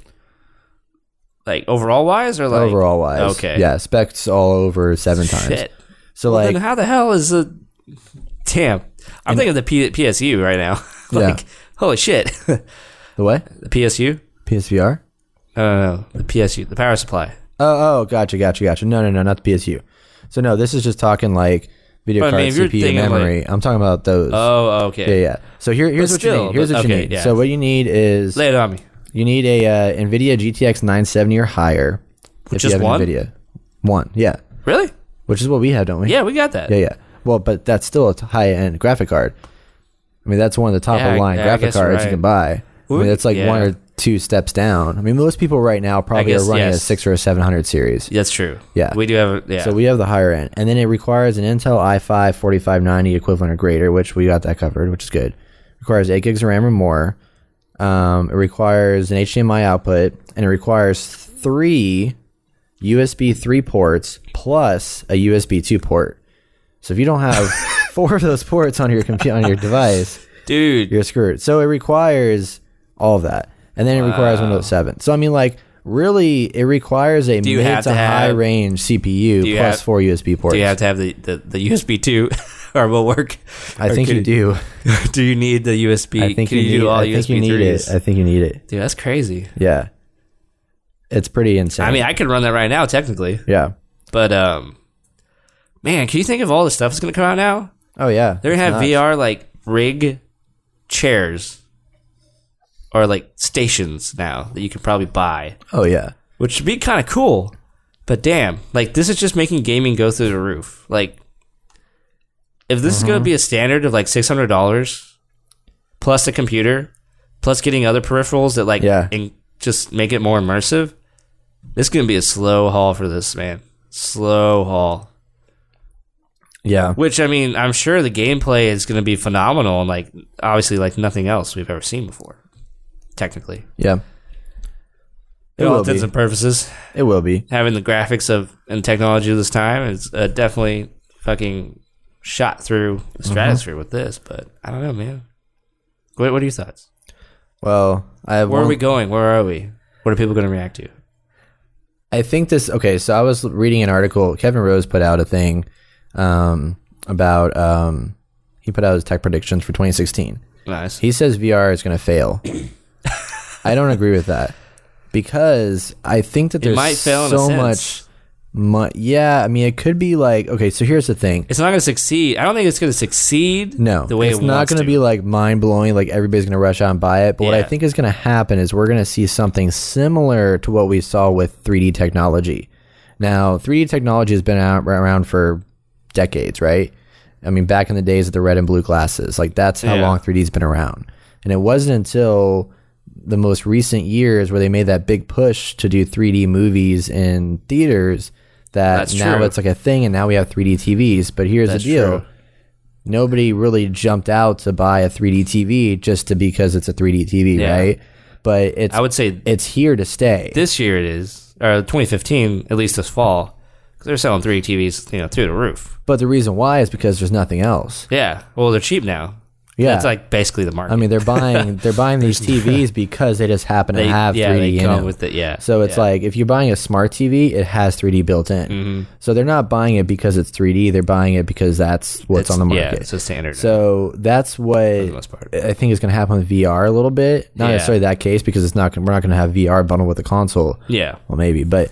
overall wise or like... overall wise. Okay. Yeah, specs all over 7 times. Shit. So Well, like, then how the hell is a... Damn. I'm thinking of the PSU right now. Like, holy shit. the what? The PSU? PSVR? No. The PSU. The power supply. Oh, gotcha. No, not the PSU. So no, this is just talking like video But I card, mean, if you're CPU, thinking, memory. I'm talking about those. Oh, okay. Yeah. So here's But what still, you need. Here's what you okay, need. yeah. So what you need is Lay it on me. you need a NVIDIA GTX 970 or higher. If you Just have one? NVIDIA. One, yeah. Really? Which is what we have, don't we? Yeah, we got that. Yeah. Well, but that's still a high-end graphic card. I mean, that's one of the top-of-the-line I graphic guess you're cards you right. can buy. I mean, it's like Yeah. 1 or 2 steps down. I mean, most people right now probably guess, are running a yes. 6 or a 700 series. That's true. Yeah. We do have... Yeah. So we have the higher end. And then it requires an Intel i5 4590 equivalent or greater, which we got that covered, which is good. Requires 8 gigs of RAM or more. It requires an HDMI output, and it requires 3 USB 3 ports plus a USB 2 port. So if you don't have 4 of those ports on your on your device, Dude, you're screwed. So it requires all of that, and then it requires Windows 7. So I mean, like, really, it requires a you mid have to to high have- range CPU you plus have- 4 USB ports. do you have to have the USB 2 or will work? I Or think you could- do. Do you need the USB? I think Can you you need. do all I think USB you need 3s? it. I think you need it. Dude, that's crazy. Yeah, it's pretty insane. I mean, I could run that right now, technically. yeah. But, man, can you think of all the stuff that's going to come out now? Oh yeah. They're going to It's have nuts. VR, like, rig chairs or, like, stations now that you can probably buy, Oh yeah. which would be kind of cool. But damn, like, this is just making gaming go through the roof. Like, if this is going to be a standard of, like, $600 plus a computer, plus getting other peripherals that, like, Yeah. just make it more immersive, this is going to be a slow haul for this, man. Slow haul. Yeah. Which, I mean, I'm sure the gameplay is going to be phenomenal and, like, obviously, like, nothing else we've ever seen before. Technically. Yeah. It For all will intents be. and purposes. It will be. Having the graphics of and technology of this time is definitely fucking shot through the stratosphere with this, but I don't know, man. What are your thoughts? Well, I have Where one, are we going? Where are we? What are people going to react to? I think this. Okay, so I was reading an article. Kevin Rose put out a thing about. He put out his tech predictions for 2016. Nice. He says VR is going to fail. I don't agree with that because I think that there's might fail in a so sense. much. Yeah, I mean, it could be like, okay, so here's the thing. It's not going to succeed. I don't think it's going to succeed. No, the way it's it not wants going to to be like mind blowing. Like everybody's going to rush out and buy it. But what I Yeah. think is going to happen is we're going to see something similar to what we saw with 3D technology. Now, 3D technology has been around for decades, right? I mean, back in the days of the red and blue glasses, like that's how Yeah. long 3D's been around. And it wasn't until the most recent years where they made that big push to do 3D movies in theaters that That's now true. it's like a thing, and now we have 3D TVs. But here's That's the deal. true. Nobody really jumped out to buy a 3D TV just because it's a 3D TV, Yeah. right? But it's I would say it's here to stay. this year it is, or 2015, at least this fall, because they're selling 3D TVs, through the roof. But the reason why is because there's nothing else. Yeah. Well, they're cheap now. Yeah. That's like basically the market. I mean, they're buying these TVs because they just happen to have 3D they in come them. with it. Yeah. So it's Yeah. like if you're buying a smart TV, it has 3D built in. Mm-hmm. So they're not buying it because it's 3D. They're buying it because that's what's on the market. Yeah, it's a standard. So that's what the most part. I think is going to happen with VR a little bit. Not Yeah. necessarily that case because we're not going to have VR bundled with the console. Yeah. Well, maybe, but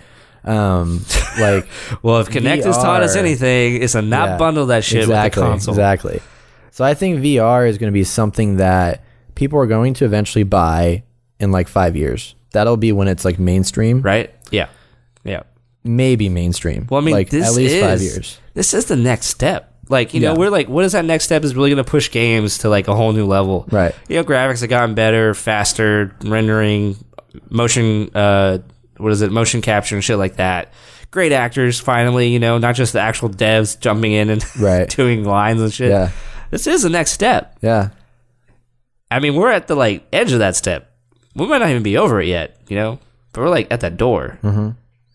like Well, if Kinect has taught us VR anything, it's to not yeah, bundle that shit exactly, with the console. Exactly. So I think VR is going to be something that people are going to eventually buy in like 5 years. That'll be when it's like mainstream, Right? Yeah. Yeah. maybe mainstream. Well, I mean, like this at least is, 5 years. This is the next step. Like, you know, Yeah. we're like, what is that next step is really going to push games to like a whole new level. Right. Graphics have gotten better, faster, rendering, motion, motion capture and shit like that. Great actors, finally, not just the actual devs jumping in and Right. doing lines and shit. Yeah. This is the next step. Yeah. I mean, we're at the like edge of that step. We might not even be over it yet, but we're like at that door. Mm-hmm.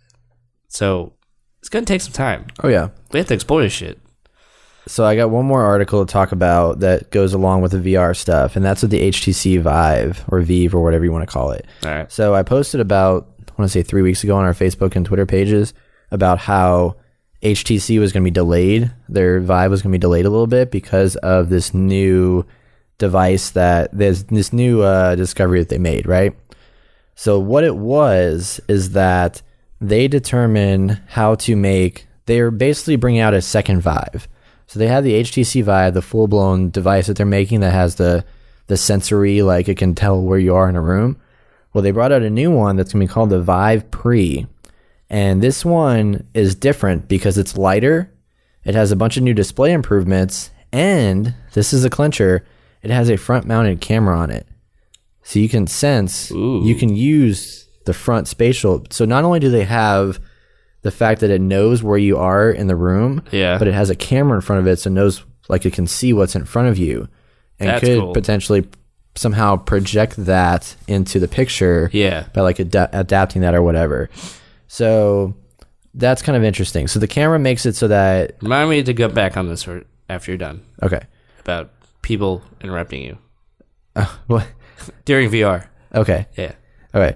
So it's gonna take some time. Oh yeah. We have to explore this shit. So I got one more article to talk about that goes along with the VR stuff, and that's with the HTC Vive or Vive or whatever you want to call it. All right. So I posted about, I want to say 3 weeks ago on our Facebook and Twitter pages about how HTC was going to be delayed. Their Vive was going to be delayed a little bit because of this new device that there's this new discovery that they made, right? So what it was is that they determined how to make, they're basically bringing out a second Vive. So they have the HTC Vive, the full-blown device that they're making that has the sensory, like it can tell where you are in a room. Well, they brought out a new one that's going to be called the Vive Pre. And this one is different because it's lighter. It has a bunch of new display improvements. And this is a clincher. It has a front-mounted camera on it. So you can sense, you can use the front spatial. So not only do they have the fact that it knows where you are in the room, Yeah. but it has a camera in front of it so it knows, like it can see what's in front of you and That's could cool. potentially somehow project that into the picture Yeah. by like adapting that or whatever. So that's kind of interesting. So the camera makes it so that Remind me to go back on this after you're done okay. about people interrupting you What? during VR. Okay. Yeah. Okay.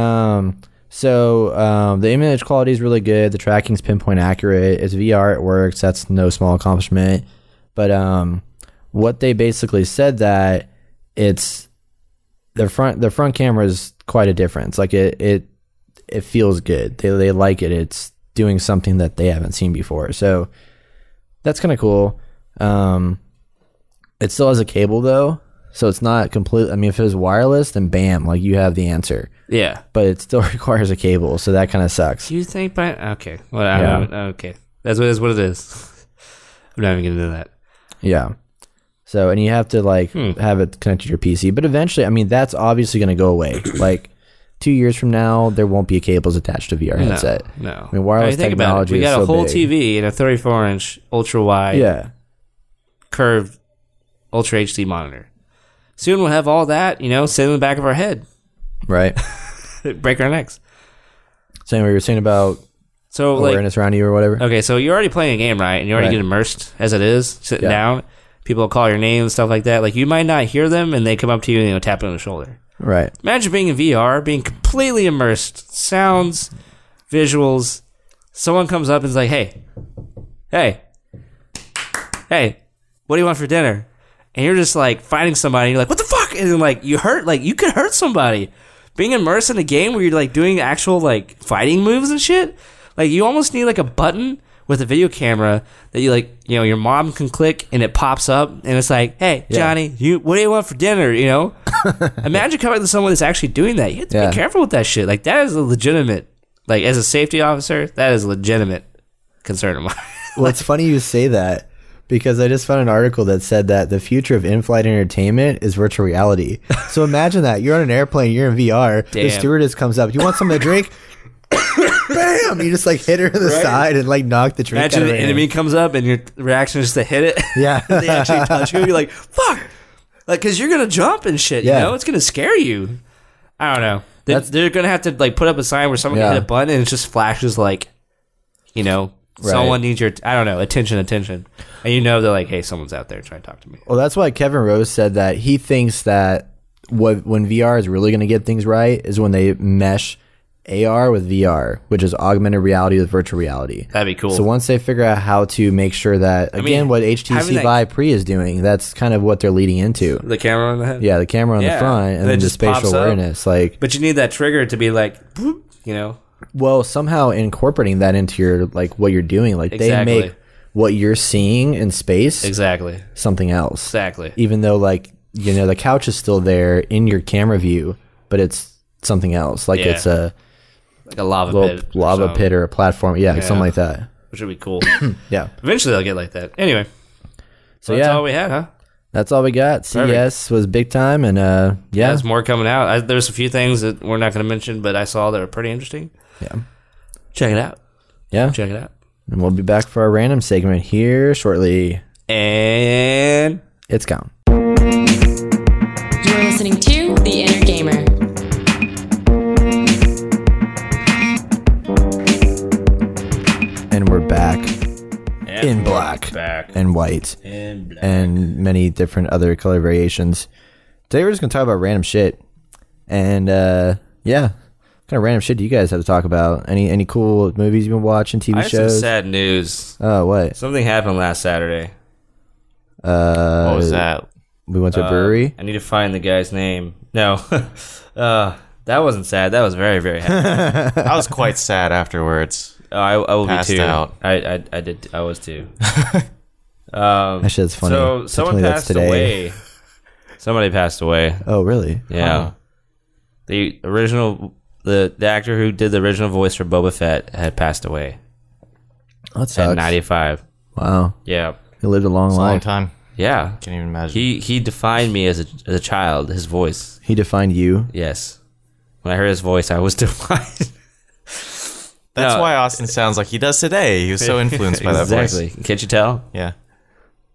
So the image quality is really good. The tracking's pinpoint accurate. It's VR. It works. That's no small accomplishment. But what they basically said that it's the front camera is quite a difference. Like it feels good. They like it. It's doing something that they haven't seen before. So that's kind of cool. It still has a cable though. So it's not complete. I mean, if it was wireless, then bam, like you have the answer. Yeah. But it still requires a cable, so that kind of sucks. Do you think by okay? Well, I don't know. Okay, that's what it is. I'm not even gonna do that. Yeah. So, and you have to like have it connected to your PC, but eventually, I mean, that's obviously going to go away. Like 2 years from now, there won't be cables attached to VR headset. No. I mean, wireless think about it. technology We got is a so whole big. TV and a 34-inch ultra wide, Yeah. curved Ultra HD monitor. Soon we'll have all that, sit in the back of our head, Right. break our necks. Same what you were saying about So awareness around you or whatever. okay, so you're already playing a game, right? And you already Right. get immersed as it is, sitting Yeah. down. People call your name and stuff like that. Like you might not hear them, and they come up to you and tap you on the shoulder. Right. Imagine being in VR, being completely immersed, sounds, visuals. Someone comes up and is like, "Hey, what do you want for dinner?" And you're just like fighting somebody. And you're like, "What the fuck?" And then, like you could hurt somebody. Being immersed in a game where you're like doing actual like fighting moves and shit. Like you almost need like a button with a video camera that you your mom can click and it pops up and it's like, "Hey, Yeah. Johnny, what do you want for dinner?" Imagine coming to someone that's actually doing that. You have to Yeah. be careful with that shit. Like that is a legitimate, like as a safety officer, that is a legitimate concern of mine. Well, it's funny you say that because I just found an article that said that the future of in-flight entertainment is virtual reality. So imagine that. You're on an airplane, you're in VR, the Damn. stewardess comes up, "You want something to drink?" Bam! You just like hit her in the side and like knock the drink Imagine out of the her hand. enemy comes up and your reaction is to hit it. Yeah. They actually touch you. You're like, "Fuck!" Like, because you're gonna jump and shit. Yeah. It's gonna scare you. I don't know. They're gonna have to like put up a sign where someone can Yeah. hit a button and it just flashes like, someone needs your attention, and they're like, "Hey, someone's out there trying to talk to me." Well, that's why Kevin Rose said that he thinks that when VR is really going to get things right is when they mesh AR with VR, which is augmented reality with virtual reality. That'd be cool. So once they figure out how to make sure that, again, what having HTC that- Vive Pre is doing, that's kind of what they're leading into. The camera on the head. Yeah, the camera on Yeah. the front and And it then the just pops spatial up. awareness. Like, But you need that trigger to be like, boop, well, somehow incorporating that into your like what you're doing. Like Exactly. they make what you're seeing in space Exactly. something else. Exactly. Even though like the couch is still there in your camera view, but it's something else. Like Yeah. it's a Like a lava little pit. or lava something, pit or a platform. Yeah, something like that. Which would be cool. Yeah. Eventually they'll get like that. Anyway. So that's yeah. all we had, huh? That's all we got. CES was big time, and Yeah, yeah, there's more coming out. There's a few things that we're not going to mention, but I saw that are pretty interesting. yeah, Check it out. yeah. Check it out. And we'll be back for our random segment here shortly. And It's gone. You're listening to The Inner Gamer. And we're back in black back and white in black. and many different other color variations. Today we're just gonna talk about random shit, and yeah, what kind of random shit do you guys have to talk about? Any cool movies you've been watching, TV I have some shows? sad news. Oh, what? Something happened last Saturday. What was that? We went to a brewery. I need to find the guy's name. No. That wasn't sad. That was very, very happy. I was quite sad afterwards. I will Passed be too. out. I did. I was too. That shit's funny. So someone Definitely that's passed today. away. Somebody passed away. Oh, really? Yeah. The actor who did the original voice for Boba Fett had passed away That at sucks. 95. Wow, Yeah. he lived a long It's a long life. time. Yeah. Can't even imagine. He defined me as a child, his voice. He defined you. Yes. When I heard his voice, I was defined. That's No. why Austin sounds like he does today. He was so influenced by that Exactly. voice. Can't you tell? Yeah.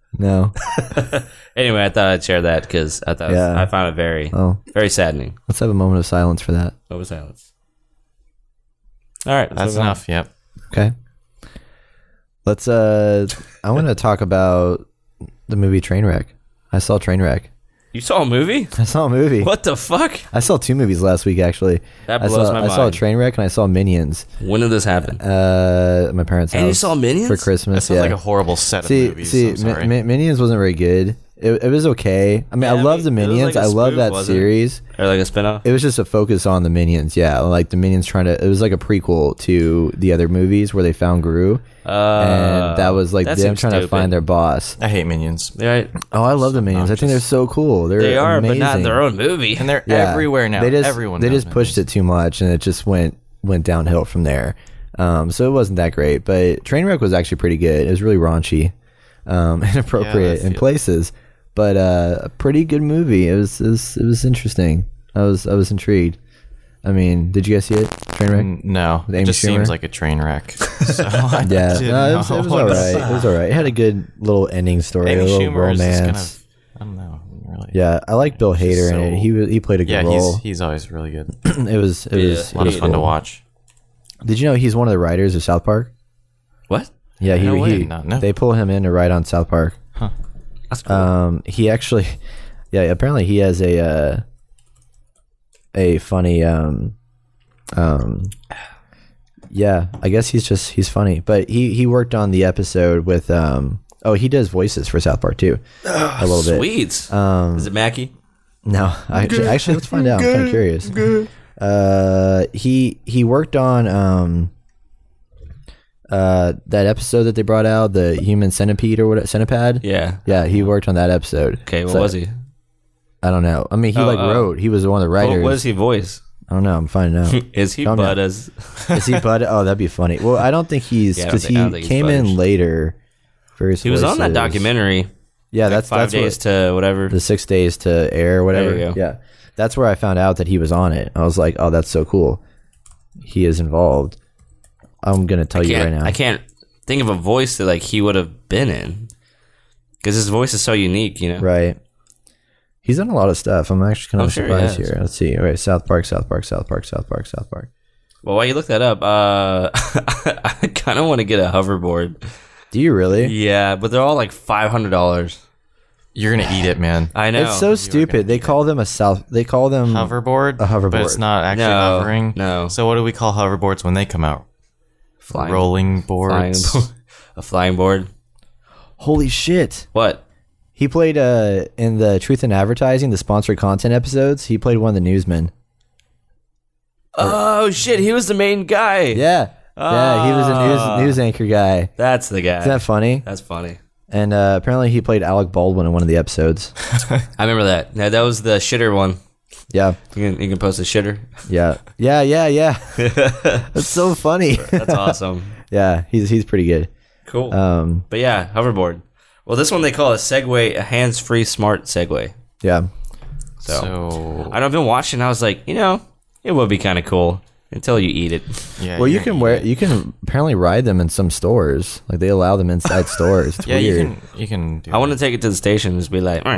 No. Anyway, I thought I'd share that because I thought Yeah. I found it very, Oh, very saddening. let's have a moment of silence for that. What was silence? All right, That's enough. Yep. Okay. Let's. I want to talk about the movie Trainwreck. I saw Trainwreck. You saw a movie? I saw a movie. What the fuck? I saw 2 movies last week actually. That I blows saw, my I saw mind. Trainwreck and I saw Minions. When did this happen? At my parents' house. And you saw Minions? for That Christmas? sounds Yeah. like a horrible set of see, movies. see, I'm sorry. Minions wasn't very good. It was okay. I mean, Yeah, I love the it was Minions. like a I love spoof, that wasn't it? series. Or like a spinoff? It was just a focus on the Minions. Yeah, like the Minions trying to. It was like a prequel to the other movies where they found Gru, and that was like that them seems trying to stupid. find their boss. I hate Minions. Right? Oh, I love the Minions. I think they're so cool. They are, amazing. but not their own movie. And they're Yeah. everywhere now. They just Everyone they knows just pushed it too much, and it just went downhill from there. So it wasn't that great. But Trainwreck was actually pretty good. It was really raunchy, inappropriate in places, but a pretty good movie. It was interesting. I was intrigued. I mean, did you guys see it? Trainwreck? No, Amy it just Schumer? seems like a train wreck. So I Yeah, didn't no, it was know all what to right. say. It was all right. It had a good little ending story, Amy a little Schumer is just romance. I don't know. Really. Yeah, I like Bill Hader in it. He played a good Yeah, role. he's always really good. It was A lot of fun to watch. Did you know he's one of the writers of South Park? What? Yeah, No way, he no, no. they pull him in to write on South Park. That's cool. He actually, yeah, apparently he has a funny yeah, I guess he's funny, but he worked on the episode with he does voices for South Park too, a little bit. Sweet. Is it Mackie? No, actually, let's find out. I'm kind of curious. He worked on that episode that they brought out, the Human Centipede or what Centipede. Yeah. Yeah, he worked on that episode. Okay, what So, was he? I don't know. I mean, he wrote. He was one of the writers. What does he voice? I don't know. I'm finding out. Is he Tell me. Bud as... Is he Bud? Oh, that'd be funny. Well, I don't think he's Yeah, I don't because think- I don't he think he's came in Butters. later. For his He was on that voices. documentary. Yeah, Like that's 5 days to whatever. the 6 days to air, or whatever. There you go. Yeah, that's where I found out that he was on it. I was like, oh, that's so cool. He is involved. I'm gonna tell you right now. I can't think of a voice that like he would have been in. Because his voice is so unique, you know? Right. He's done a lot of stuff. I'm actually kind of sure he surprised has. here. Let's see. All right, South Park, South Park, South Park, South Park, South Park. Well, while you look that up, I kind of want to get a hoverboard. Do you really? Yeah, but they're all like $500. You're gonna eat it, man. I know. It's so stupid. They call them They call them Hoverboard, A hoverboard. but it's not actually No, hovering. no. So what do we call hoverboards when they come out? flying, Rolling flying, boards. a flying board. Holy shit. What? He played in the Truth in Advertising, the sponsored content episodes. He played one of the newsmen. Oh shit! He was the main guy. Yeah. Yeah, he was a news anchor guy. That's the guy. Isn't that funny? That's funny. And apparently he played Alec Baldwin in one of the episodes. I remember that. Yeah, that was the shitter one. Yeah. You can post a shitter. Yeah. Yeah. That's so funny. That's awesome. Yeah, he's pretty good. Cool. But yeah, hoverboard. Well, this one they call a Segway, a hands-free smart Segway. Yeah. So I've been watching. I was like, it would be kind of cool until you eat it. yeah. Well, you you're- can apparently ride them in some stores. Like they allow them inside stores. It's Yeah, weird. you can. Do I want to take it to the station and just be like,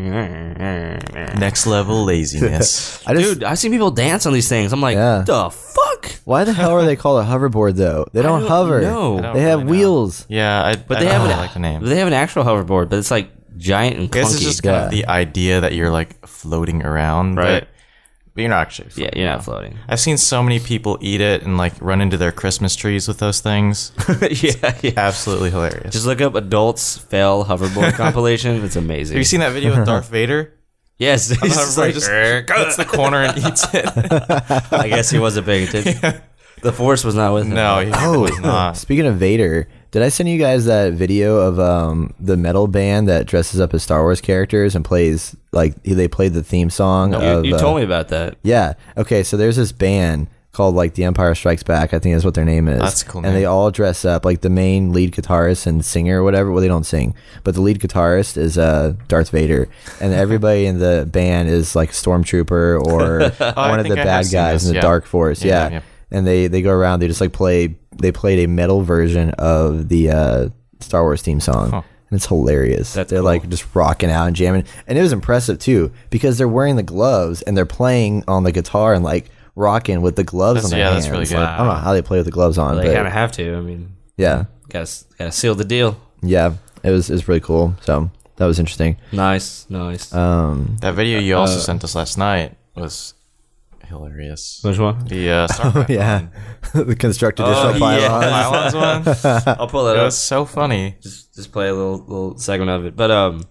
next level laziness. dude, I've seen people dance on these things. I'm like, Yeah. the fuck? Why the hell are they called a hoverboard though? They don't don't hover. know. I don't They have really know. wheels. Yeah, But they I have don't an like the name. They have an actual hoverboard, but it's like giant and I guess it's clunky. just kind Yeah. of the idea that you're like floating around, Right. But you're not actually. Yeah, Floating you're around. not floating. I've seen so many people eat it and like run into their Christmas trees with those things. yeah. Absolutely hilarious. Just look up adults fail hoverboard compilation. It's amazing. Have you seen that video with Darth Vader? Yes, he's just like, just cuts the corner and eats it. I guess he wasn't paying attention. The Force was not with him. No, he was not. Speaking of Vader, did I send you guys that video of the metal band that dresses up as Star Wars characters and plays like they played the theme song? You told me about that. Yeah. Okay. So there's this band called like The Empire Strikes Back. I think that's what their name is. That's a cool And name. they all dress up like the main lead guitarist and singer or whatever. Well, they don't sing, but the lead guitarist is Darth Vader, and everybody in the band is like a stormtrooper or I one of think the I have bad seen guys this, in the yeah. Dark Force. Yeah, Yeah. yeah. And they go around. They just like play. They played a metal version of the Star Wars theme song. Huh. And and it's hilarious. That's they're cool. like just rocking out and jamming, and it was impressive too because they're wearing the gloves and they're playing on the guitar and like rocking with the gloves on their hands. That's really good. I don't know how they play with the gloves on, They but kind of have to. I mean, yeah, gotta seal the deal. yeah, it was really cool. So that was interesting. Nice. That video you also sent us last night was hilarious. Which one? The StarCraft Yeah, the construct additional yeah. pylons. Pylons one. I'll pull that It up. was so funny. Just play a little segment of it. But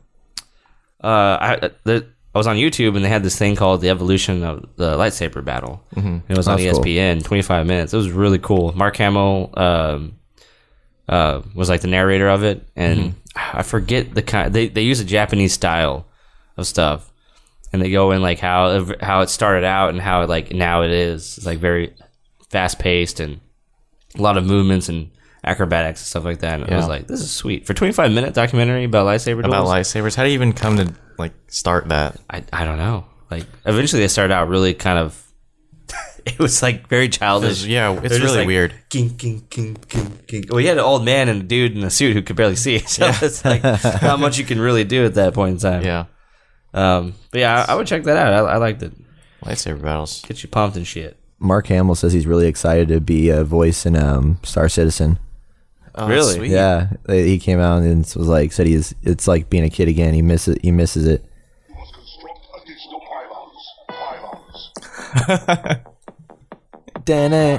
I was on YouTube and they had this thing called the evolution of the lightsaber battle. Mm-hmm. It was on That's cool. ESPN, 25 minutes. It was really cool. Mark Hamill was like the narrator of it, and I forget the kind. They use a Japanese style of stuff, and they go in like how it started out and how it like now it is. It's like very fast paced and a lot of movements and acrobatics and stuff like that. And I was like, this is sweet for 25-minute documentary about lightsaber duels. About lightsabers. How do you even come to like start that? I don't know. Like eventually they started out really kind of. It was like very childish. Yeah, it's They're just really like, weird. King, king, king, king, king. Well, you had an old man and a dude in a suit who could barely see. So it's like not much you can really do at that point in time. Yeah, But yeah, I would check that out. I liked it. lightsaber battles. Get you pumped and shit. Mark Hamill says he's really excited to be a voice in Star Citizen. Oh, Really? Sweet. Yeah, he came out and was like, said it's like being a kid again. He misses it. You must construct additional pylons. Damn it.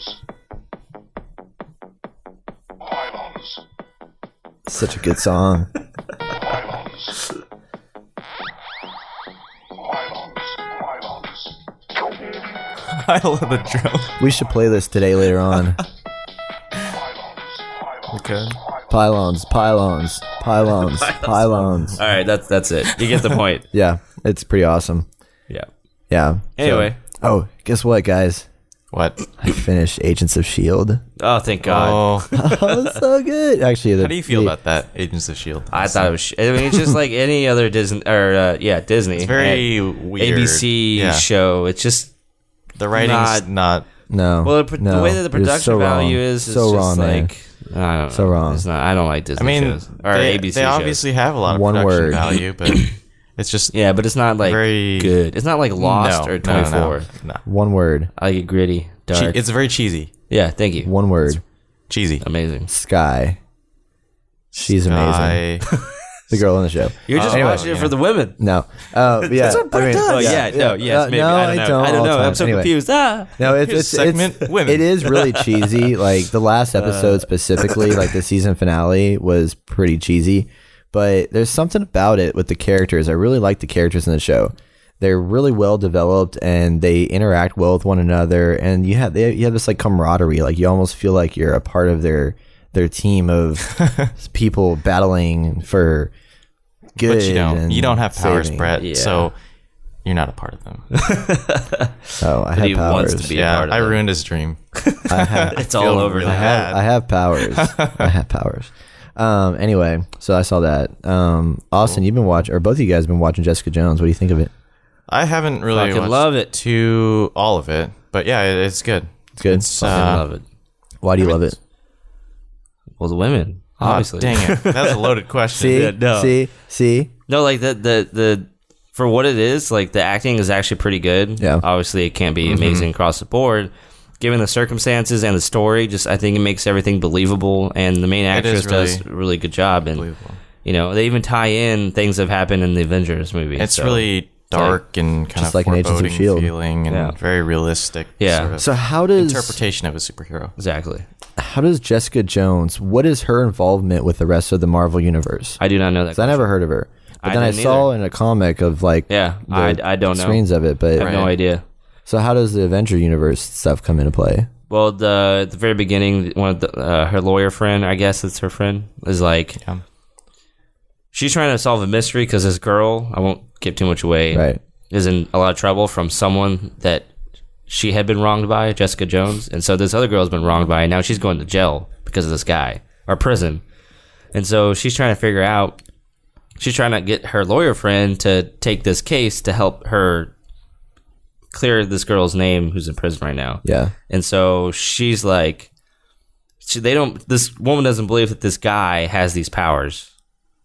Pylons. Such a good song. Pylons. I love the drum. We should play this today later on. Okay. Pylons, pylons, pylons, pylons. All right, that's it. You get the point. Yeah, it's pretty awesome. Yeah. Yeah. Anyway. Oh, guess what, guys? What? I finished Agents of S.H.I.E.L.D. Oh, thank God. Oh, Oh, it's so good. Actually, how do you feel about that? Agents of Shield. I thought it was. I mean, it's just like any other Disney or Disney. It's very and weird. ABC Yeah. show. It's just The writing's not. No. well, no, the way that the you're production so value wrong. is so just wrong, man. like I don't know. So wrong. It's not. I don't like Disney I mean, shows or they, ABC they shows. obviously have a lot of One production word. value, but it's just Yeah, but it's not like very good. It's not like Lost or 24. No. One word. I like it gritty, dark. It's very cheesy. Yeah, thank you. One word. Cheesy. Amazing. Sky. She's amazing. The girl on the show. You're just Anyway. watching it for the women. No. Yeah. Oh yeah, no, yes, maybe. No, I don't know. I don't all know. the I'm time. so Anyway. confused. No, it's segment, women. It is really cheesy. Like the last episode specifically, like the season finale was pretty cheesy. But there's something about it with the characters. I really like the characters in the show. They're really well developed and they interact well with one another. And you have this like camaraderie. Like you almost feel like you're a part of their team of people battling for good. But you don't have powers, saving. Brett. Yeah. So you're not a part of them. So I He have powers. wants to be a Yeah, part of I it. ruined his dream. It's all feel over really now. bad. I have powers. I have powers. Anyway, so I saw that. Austin, you've been watching, or both of you guys have been watching Jessica Jones. What do you think of it? I haven't really Fucking watched love it. to all of it, but yeah, it's good. It's good. It's, I love it. Why do you love it? Well, the women, oh, obviously. dang it, that's a loaded question. See, Yeah, no. see. No, like the for what it is, like the acting is actually pretty good. Yeah. Obviously, it can't be amazing across the board. Given the circumstances and the story, just I think it makes everything believable, and the main It is actress does a really good job. And Believable. you know, they even tie in things that have happened in the Avengers movie. It's so, really dark and kind just of like in Agents of foreboding S.H.I.E.L.D. feeling and Yeah. very realistic. Yeah. sort of So how does interpretation of a superhero. exactly. Jessica Jones? What is her involvement with the rest of the Marvel universe? I do not know that. 'Cause I never heard of her, but I then I didn't saw in a comic of like Yeah, the I don't know. screens of it. But I have no Right. idea. so how does the Avenger universe stuff come into play? Well, at the very beginning, one of her lawyer friend, I guess it's her friend, is like Yeah. she's trying to solve a mystery because this girl, I won't give too much away, Right. is in a lot of trouble from someone that she had been wronged by, Jessica Jones, and so this other girl's been wronged by, and now she's going to jail because of this guy or prison, and so she's trying to figure out. She's trying to get her lawyer friend to take this case to help her clear this girl's name who's in prison right now. Yeah. And so she's like, this woman doesn't believe that this guy has these powers.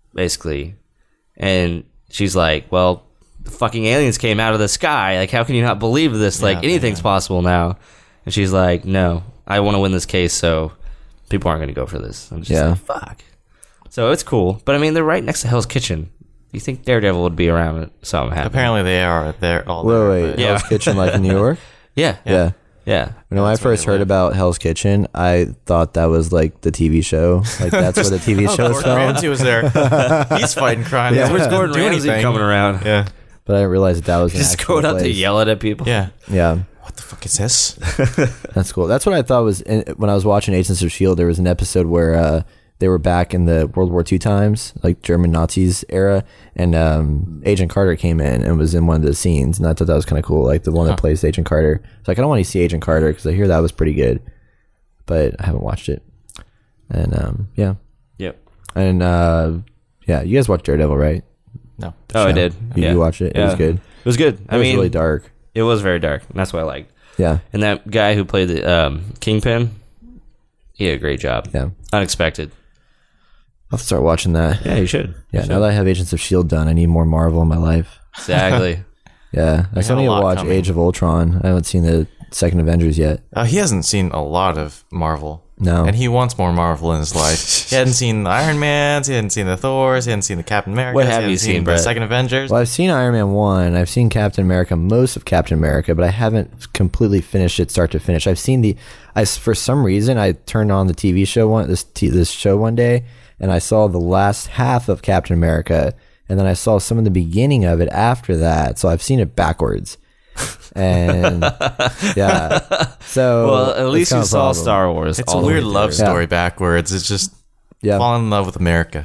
basically. And she's like, well, the fucking aliens came out of the sky. Like, how can you not believe this? Like, anything's possible now. And she's like, no, I want to win this case, so people aren't going to go for this. I'm just like, fuck. So it's cool. But, I mean, they're right next to Hell's Kitchen. You think Daredevil would be around if something happened? Apparently they are. They're all Wait, there. Yeah. Hell's Kitchen, like in New York? Yeah. Yeah. Yeah. When I first heard about Hell's Kitchen, I thought that was like the TV show. Like that's where the TV show is Gordon filmed. Ramsay was there. He's fighting crime. Yeah. Where's Doesn't Gordon do Ramsay anything. coming around? Yeah. But I didn't realize that was an Just actual going out place. to yell at people. Yeah. Yeah, What the fuck is this? that's cool. That's what I thought was when I was watching Agents of S.H.I.E.L.D., there was an episode where they were back in the World War II times, like German Nazis era, and Agent Carter came in and was in one of the scenes, and I thought that was kind of cool, like the one that plays Agent Carter. So like, I don't want to see Agent Carter because I hear that was pretty good, but I haven't watched it. And yeah, Yep. and yeah, you guys watched Daredevil, right? No. Oh, I did. You watched it? It was good. It was good. It was really dark. It was very dark. And that's what I liked. Yeah, And that guy who played the Kingpin, he did a great job. yeah. Unexpected. I'll have to start watching that. Yeah, you should. Yeah, now that I have Agents of S.H.I.E.L.D. done, I need more Marvel in my life. Exactly. Yeah, I still got a need to lot watch coming. Age of Ultron. I haven't seen the second Avengers yet. He hasn't seen a lot of Marvel. No. And he wants more Marvel in his life. He hadn't seen the Iron Mans, he hadn't seen the Thors, he hadn't seen the Captain America. What have you seen, the Brett? second Avengers? Well, I've seen Iron Man 1. I've seen Captain America, most of Captain America, but I haven't completely finished it start to finish. I've seen for some reason, I turned on the TV show this show one day, and I saw the last half of Captain America, and then I saw some of the beginning of it after that. So I've seen it backwards. And yeah, so Well, at least you it's saw kind of a problem. Star Wars. It's a all the weird way love through. story backwards. It's just Yeah, fall in love with America.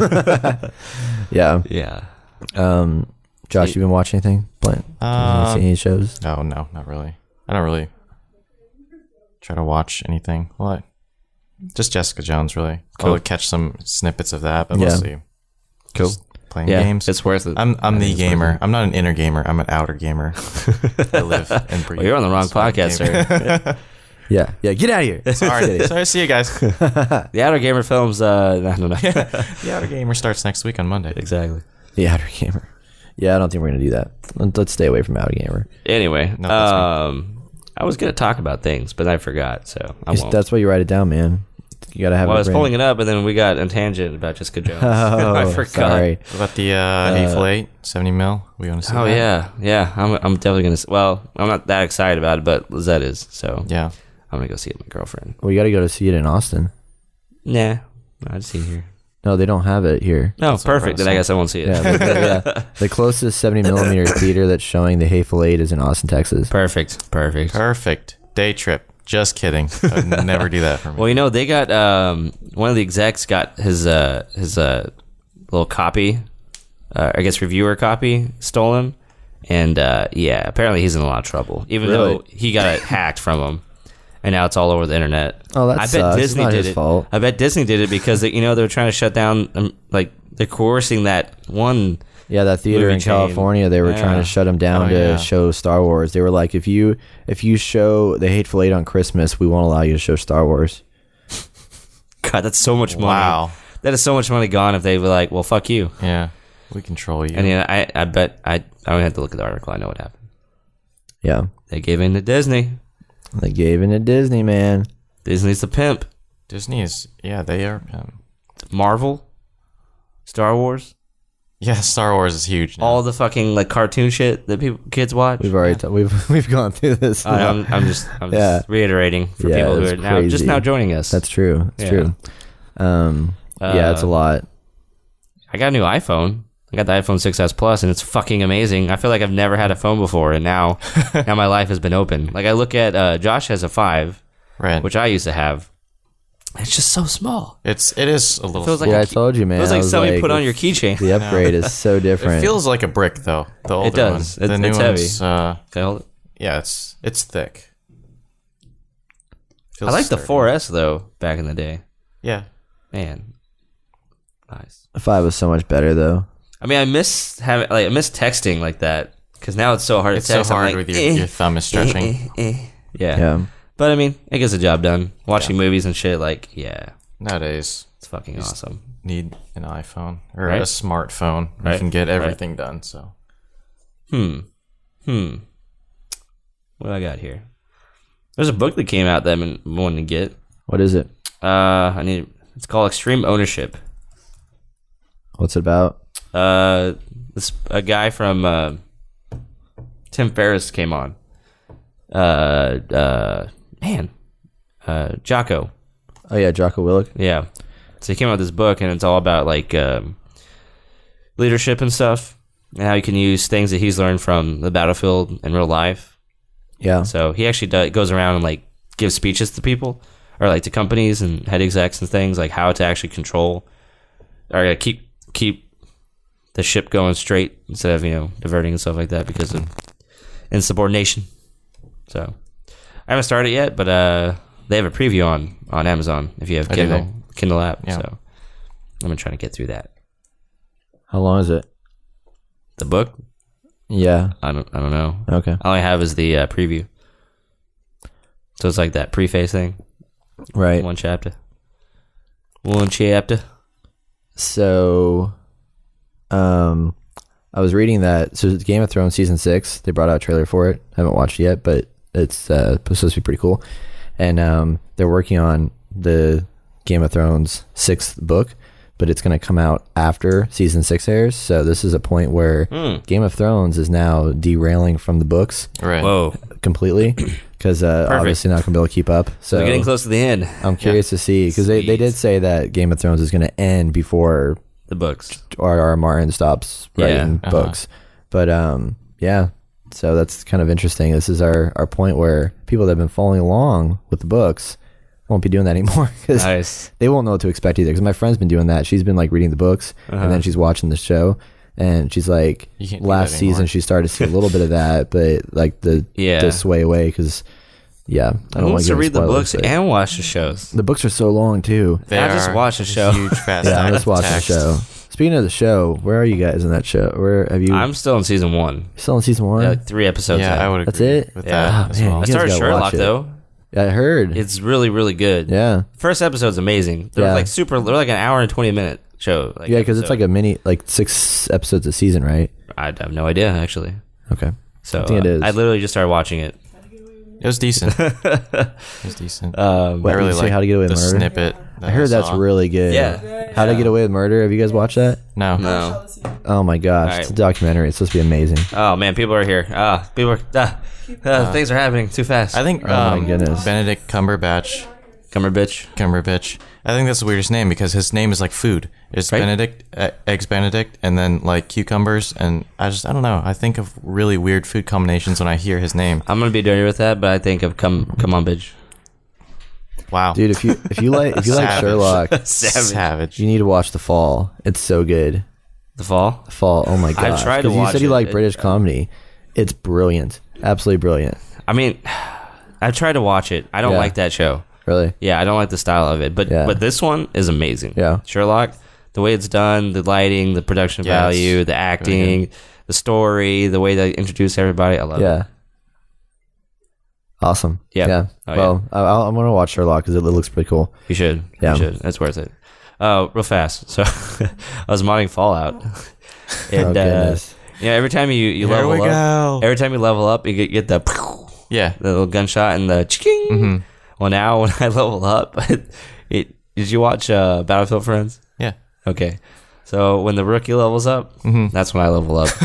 yeah. Yeah. Josh, you been watching anything? Blint, see any shows? No, not really. I don't really try to watch anything. What? Just Jessica Jones, really. I'll catch some snippets of that, but Yeah. mostly Cool. just playing Yeah, games. it's worth it. I'm the gamer. I'm not an inner gamer. I'm an outer gamer. I live and breathe. Well, you're on the wrong podcast, gamer. sir. Yeah, get out of here. Sorry, see you guys. The Outer Gamer films, I don't know. The outer gamer starts next week on Monday. Exactly. The Outer Gamer. Yeah, I don't think we're gonna do that. Let's stay away from Outer Gamer. Anyway, No, that's I was going to talk about things, but I forgot, so I won't. That's why you write it down, man. You gotta have. Well, I it was brain. pulling it up, and then we got a tangent about Jessica Jones. Oh, I forgot. sorry. What about the Hateful Eight, 70 mil? We want to see Oh, that? yeah. I'm definitely going to... Well, I'm not that excited about it, but Lizette is, so Yeah. I'm going to go see it with my girlfriend. Well, you gotta go to see it in Austin. Nah, I'd see it here. No, they don't have it here. No, perfect. Then I guess I won't see it. Yeah, the closest 70 millimeter theater that's showing the Hateful Eight is in Austin, Texas. Perfect. Perfect. Day trip. Just kidding. I'd never do that for me. Well, you know, they got... one of the execs got his little copy, I guess reviewer copy, stolen. And, yeah, apparently he's in a lot of trouble. Even Really? though he got it hacked from him. And now it's all over the internet. Oh, that sucks. It's not his fault. I bet Disney did it because they're trying to shut down. Like they're coercing that one. Yeah, that theater Movie in chain. California, they were Yeah. trying to shut them down Oh, to yeah. show Star Wars. They were like, if you show the Hateful Eight on Christmas, we won't allow you to show Star Wars. God, that's so much money. Wow. That is so much money gone if they were like, well, fuck you. Yeah. We control you. And I bet I don't have to look at the article. I know what happened. Yeah, They gave in to Disney. they gave in to Disney, man. Disney's the pimp. Disney is, yeah, they are. Marvel, Star Wars, Yeah, Star Wars is huge now. all the fucking like cartoon shit that kids watch. We've already we've gone through this. I'm just Yeah. reiterating for Yeah, people who it's are now just crazy. now joining us. That's true. It's Yeah. true. Yeah, it's a lot. I got a new iPhone. I got the iPhone 6s Plus, and it's fucking amazing. I feel like I've never had a phone before, and now my life has been open. Like I look at Josh has a 5, Right. which I used to have. It's just so small. it is a little. feels like Yeah, a I told you, man. It was I like something like, put on your keychain. The upgrade is so different. it feels like a brick though. The older does. one. The new It's one's, Can I hold it? yeah, it's thick. I Feels like the sturdy. 4S though. Back in the day, Yeah. man, nice. The 5 was so much better though. I mean, I miss texting like that because now it's so hard It's to so text. I'm hard like, with your thumb is stretching. Yeah. Yeah. But I mean, it gets the job done. Watching movies and shit, like, yeah, Nowadays. it's fucking awesome. need an iPhone or Right. a smartphone. You Right. can get Right. everything done. So What do I got here? There's a book that came out that I've been wanting to get. What is it? It's called Extreme Ownership. What's it about? This a guy from Tim Ferriss came on. Jocko. Oh yeah, Jocko Willink. Yeah. So he came out with this book, and it's all about like leadership and stuff, and how you can use things that he's learned from the battlefield in real life. Yeah. So he actually goes around and like gives speeches to people, or like to companies and head execs and things, like how to actually control or keep the ship going straight instead of diverting and stuff like that because of insubordination. So I haven't started yet, but they have a preview on Amazon if you have Oh, do they? Kindle app. Yeah. So I've been trying to get through that. How long is it? The book, Yeah. I don't know. Okay. All I have is the preview. So it's like that preface thing. Right. One chapter. One chapter. So, I was reading that. So, Game of Thrones season 6, they brought out a trailer for it. I haven't watched it yet, but it's supposed to be pretty cool. And they're working on the Game of Thrones 6th book, but it's going to come out after season 6 airs. So, this is a point where Game of Thrones is now derailing from the books right. Whoa. completely because obviously not going to be able to keep up. So, We're getting close to the end. I'm curious to see because they Sweet. did say that Game of Thrones is going to end before The books. R.R. Martin stops writing Yeah. books. But yeah, so that's kind of interesting. This is our point where people that have been following along with the books won't be doing that anymore because Nice. they won't know what to expect either. Because my friend's been doing that. She's been like reading the books and then she's watching the show. And she's like, You can't do last that anymore. season she started to see a little bit of that, but like the sway away because I I don't want want to to read the books and watch the shows. the books are so long too. They I just are watched the show. Huge fast. Yeah, I just watched text. the show. Speaking of the show, where are you guys in that show? Where have you? I'm still in season 1. still in season 1. Yeah, like 3 episodes. Yeah, in. I would agree That's it? with Yeah. that as Man, well. I you guys started gotta Sherlock watch it. though. I heard. It's really, really good. Yeah, First episode's amazing. They're Yeah. like they're like an hour and 20-minute show. Like yeah, because it's episode. like a mini, like 6 episodes a season, right? I have no idea actually. Okay. So I think it is. I literally just started watching it. It was decent. It was decent. What, I did really you say like How to Get Away with the Murder? snippet. I heard that's saw. really good. Yeah. How to Get Away with Murder. Have you guys watched that? No. No. Oh my gosh, All it's a right. documentary. It's supposed to be amazing. Oh man, people are here. Things are happening too fast. I think Oh my goodness. Benedict Cumberbatch. Cumberbatch. I think that's the weirdest name because his name is like food. It's Right. Benedict, eggs Benedict, and then like cucumbers. And I don't know. I think of really weird food combinations when I hear his name. I'm gonna be dirty with that, but I think of come on, bitch. Wow. Dude, if you like Savage. Sherlock, Savage. you need to watch The Fall. It's so good. The Fall. The Fall. Oh my gosh. tried to 'Cause watch You said you it. like British comedy. It's brilliant. Absolutely brilliant. I mean, I've tried to watch it. I don't Yeah. like that show. Really. Yeah, I don't like the style of it. But Yeah. but this one is amazing. Yeah. Sherlock, the way it's done, the lighting, the production Yeah, it's value, the acting, the story, the way they introduce everybody. I love it. Yeah. Awesome. Yeah. Yeah. Oh, Well, I'm going to watch Sherlock because it looks pretty cool. You should. Yeah. You should. It's worth it. Real fast. So I was modding Fallout. And Oh, goodness. every time you Here level we up, go. every time you level up, you get the Yeah. little gunshot and the ching. Mm-hmm. Well, now when I level up, did you watch Battlefield Friends? Yeah. Okay. So when the rookie levels up, Mm-hmm. that's when I level up.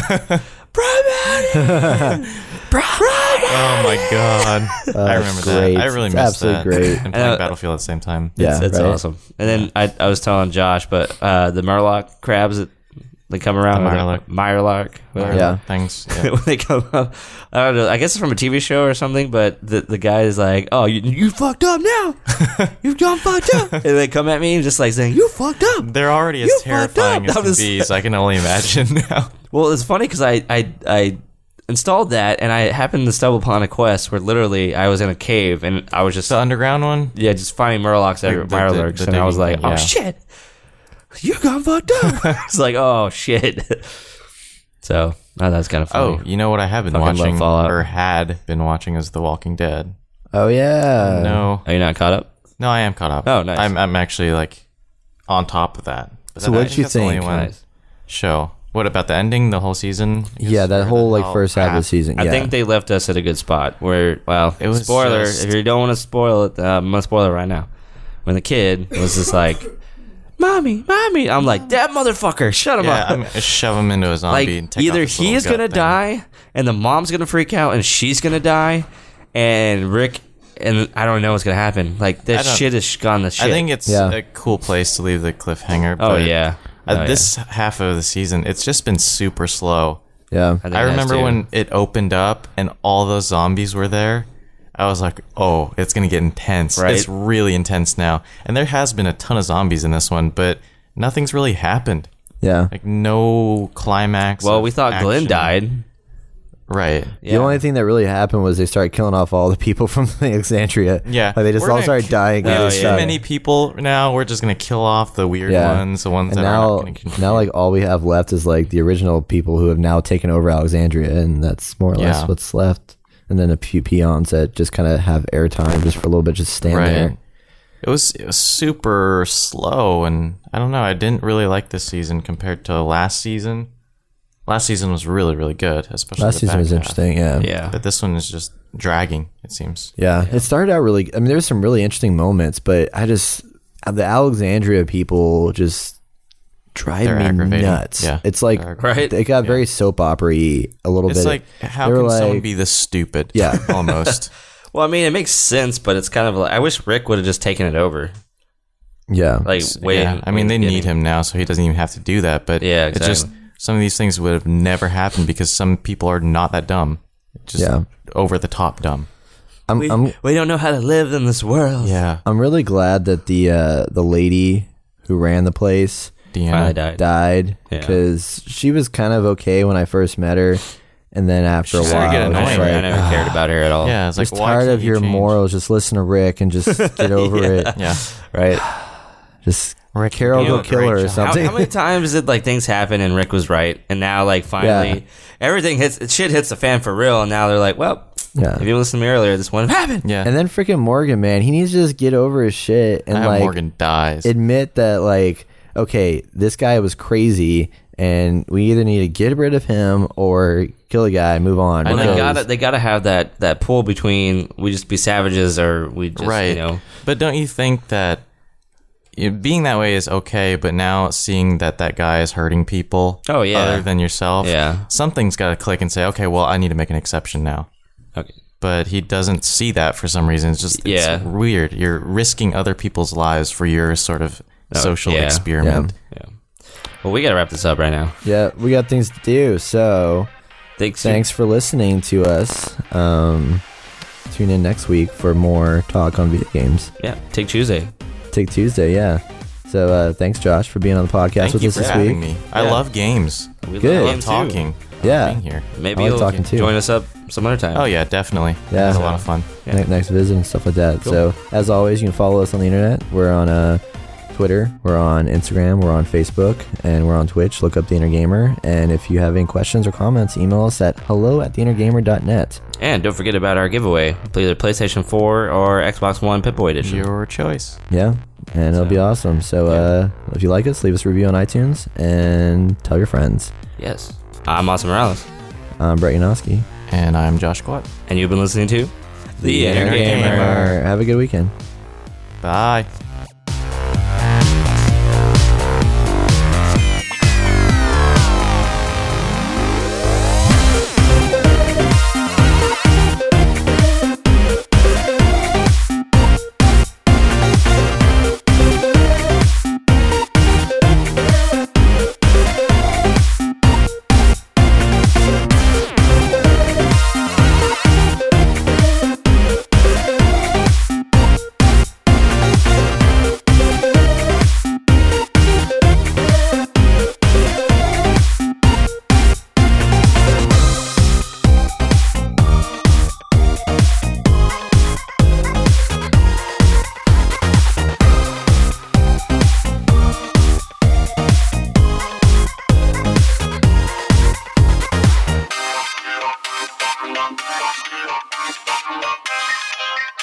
Oh my god. I remember great. that. I really It's missed that. absolutely great. And playing Battlefield at the same time. Yeah. It's right? awesome. And then I was telling Josh, but the Murloc crabs that they come around, The Myrloc, whatever. Yeah. Things. Yeah. when they come up, I don't know. I guess it's from a TV show or something. But the guy is like, "Oh, you fucked up now. You've done fucked up." And they come at me and just like saying, "You fucked up." They're already as You fucked terrifying up. as I'm can just- be, so I can only imagine now. Well, it's funny because I installed that and I happened to stumble upon a quest where literally I was in a cave and I was just The underground one? just finding Murlocs everywhere, the Mirelurks, and I was like, digging "Oh thing, yeah. shit, you gone fucked up." It's like, "Oh shit." So that's kind of funny. Oh, you know what I have been Fucking love watching Fallout. or had been watching is The Walking Dead. Oh, No. Are you not caught up? No, I am caught up. Oh, nice. I'm actually like on top of that. But So I what'd think you that's the only think? one Nice. show. What about the ending? The whole season? Yeah, that whole like first half of the season. I Yeah. think they left us at a good spot where, well, It was spoiler. just- If you don't want to spoil it, I'm gonna spoil it right now. When the kid was just like, "Mommy, mommy," I'm like, "That motherfucker, shut him Yeah, up!" I'm gonna shove him into a zombie. Like and take either off his little he's gut gonna thing. die, and the mom's gonna freak out, and she's gonna die, and Rick, and I don't know what's gonna happen. Like I this don't- shit is gone to shit. I think it's Yeah. a cool place to leave the cliffhanger. Oh but, yeah. Oh, this half of the season, it's just been super slow. Yeah. think I it has remember to. when it opened up and all those zombies were there. I was like, oh, it's going to get intense. Right. It's really intense now. And there has been a ton of zombies in this one, but nothing's really happened. Yeah. Like, no climax. Well, of we thought Glenn action. died. Right. Yeah. The only thing that really happened was they started killing off all the people from Alexandria. Yeah. Like they just We're all gonna started dying. We and have they too stopped. many people now. We're just going to kill off the weird ones, the ones and that are now, not going to contribute. now like all we have left is like the original people who have now taken over Alexandria, and that's more or less Yeah. what's left. And then a few peons that just kind of have airtime just for a little bit, just stand there. It was super slow, and I don't know. I didn't really like this season compared to last season. Last season was really, really good, especially Last the season back was half. interesting, yeah. Yeah. But this one is just dragging, it seems. Yeah, it started out really. I mean, there was some really interesting moments, but the Alexandria people just drive They're me aggravating. nuts. Yeah, It's like they're Right. It got very soap opera-y a little It's bit. like, how They were can someone like- be this stupid? Yeah. Almost. Well, I mean, it makes sense, but it's kind of like I wish Rick would have just taken it over. Yeah, Like, wait. Yeah. I mean, they need him now, so he doesn't even have to do that. But Yeah, it's just, exactly. some of these things would have never happened because some people are not that dumb. Just Yeah. over the top dumb. I'm We don't know how to live in this world. Yeah. I'm really glad that the lady who ran the place Finally Deanna. died Yeah. because she was kind of okay when I first met her, and then after She a started while, getting I was annoying. just I like, never cared about her at all. Yeah. It's like, just why tired can't of you your change? morals. Just listen to Rick and just get over it. Yeah. Right? Just Rick, Carol you're go doing a kill great her or job. something. How many times did like things happen and Rick was right, and now like finally everything shit hits the fan for real, and now they're like, well, Yeah. if you listened to me earlier, this wouldn't have happened. Yeah. And then freaking Morgan, man, he needs to just get over his shit and I hope like Morgan dies. admit that like, okay, this guy was crazy and we either need to get rid of him or kill the guy and move on. I Well, know. they gotta have that pull between we just be savages or we just right. you know. But don't you think that being that way is okay, but now seeing that guy is hurting people Oh, yeah. other than yourself, Yeah. something's got to click and say, okay, well, I need to make an exception now. Okay. But he doesn't see that for some reason. It's just it's Yeah. weird. You're risking other people's lives for your sort of social yeah. experiment. Yeah. Well, we gotta wrap this up right now. Yeah, we got things to do. So thanks for listening to us. Tune in next week for more talk on video games. Yeah. Take Tuesday. Take Tuesday, yeah. So thanks, Josh, for being on the podcast Thank with you us for this having week. me. I Yeah. love games. We Good. I love love games, too. talking. Yeah. Being here. Maybe I like you'll talking, too. join us up some other time. Oh yeah, definitely. Yeah. It was a lot of fun. Yeah. Next visit and stuff like that. Cool. So as always, you can follow us on the internet. We're on Twitter, we're on Instagram, we're on Facebook, and we're on Twitch. Look up The Inner Gamer. And if you have any questions or comments, email us at hello@theinnergamer.net. And don't forget about our giveaway. Play either PlayStation 4 or Xbox One Pip-Boy Edition. Your choice. Yeah, and it'll be awesome. So if you like us, leave us a review on iTunes and tell your friends. Yes. I'm Austin Morales. I'm Brett Yanowski. And I'm Josh Quat. And you've been listening to The Inner Inner Gamer. Gamer. Have a good weekend. Bye.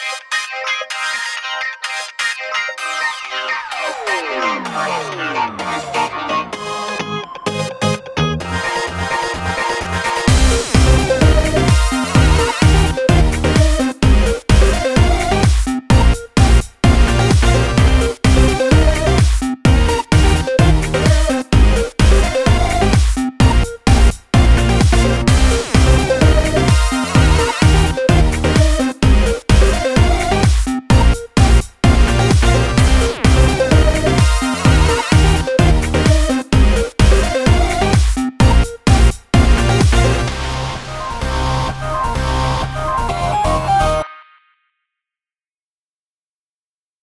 Thank you.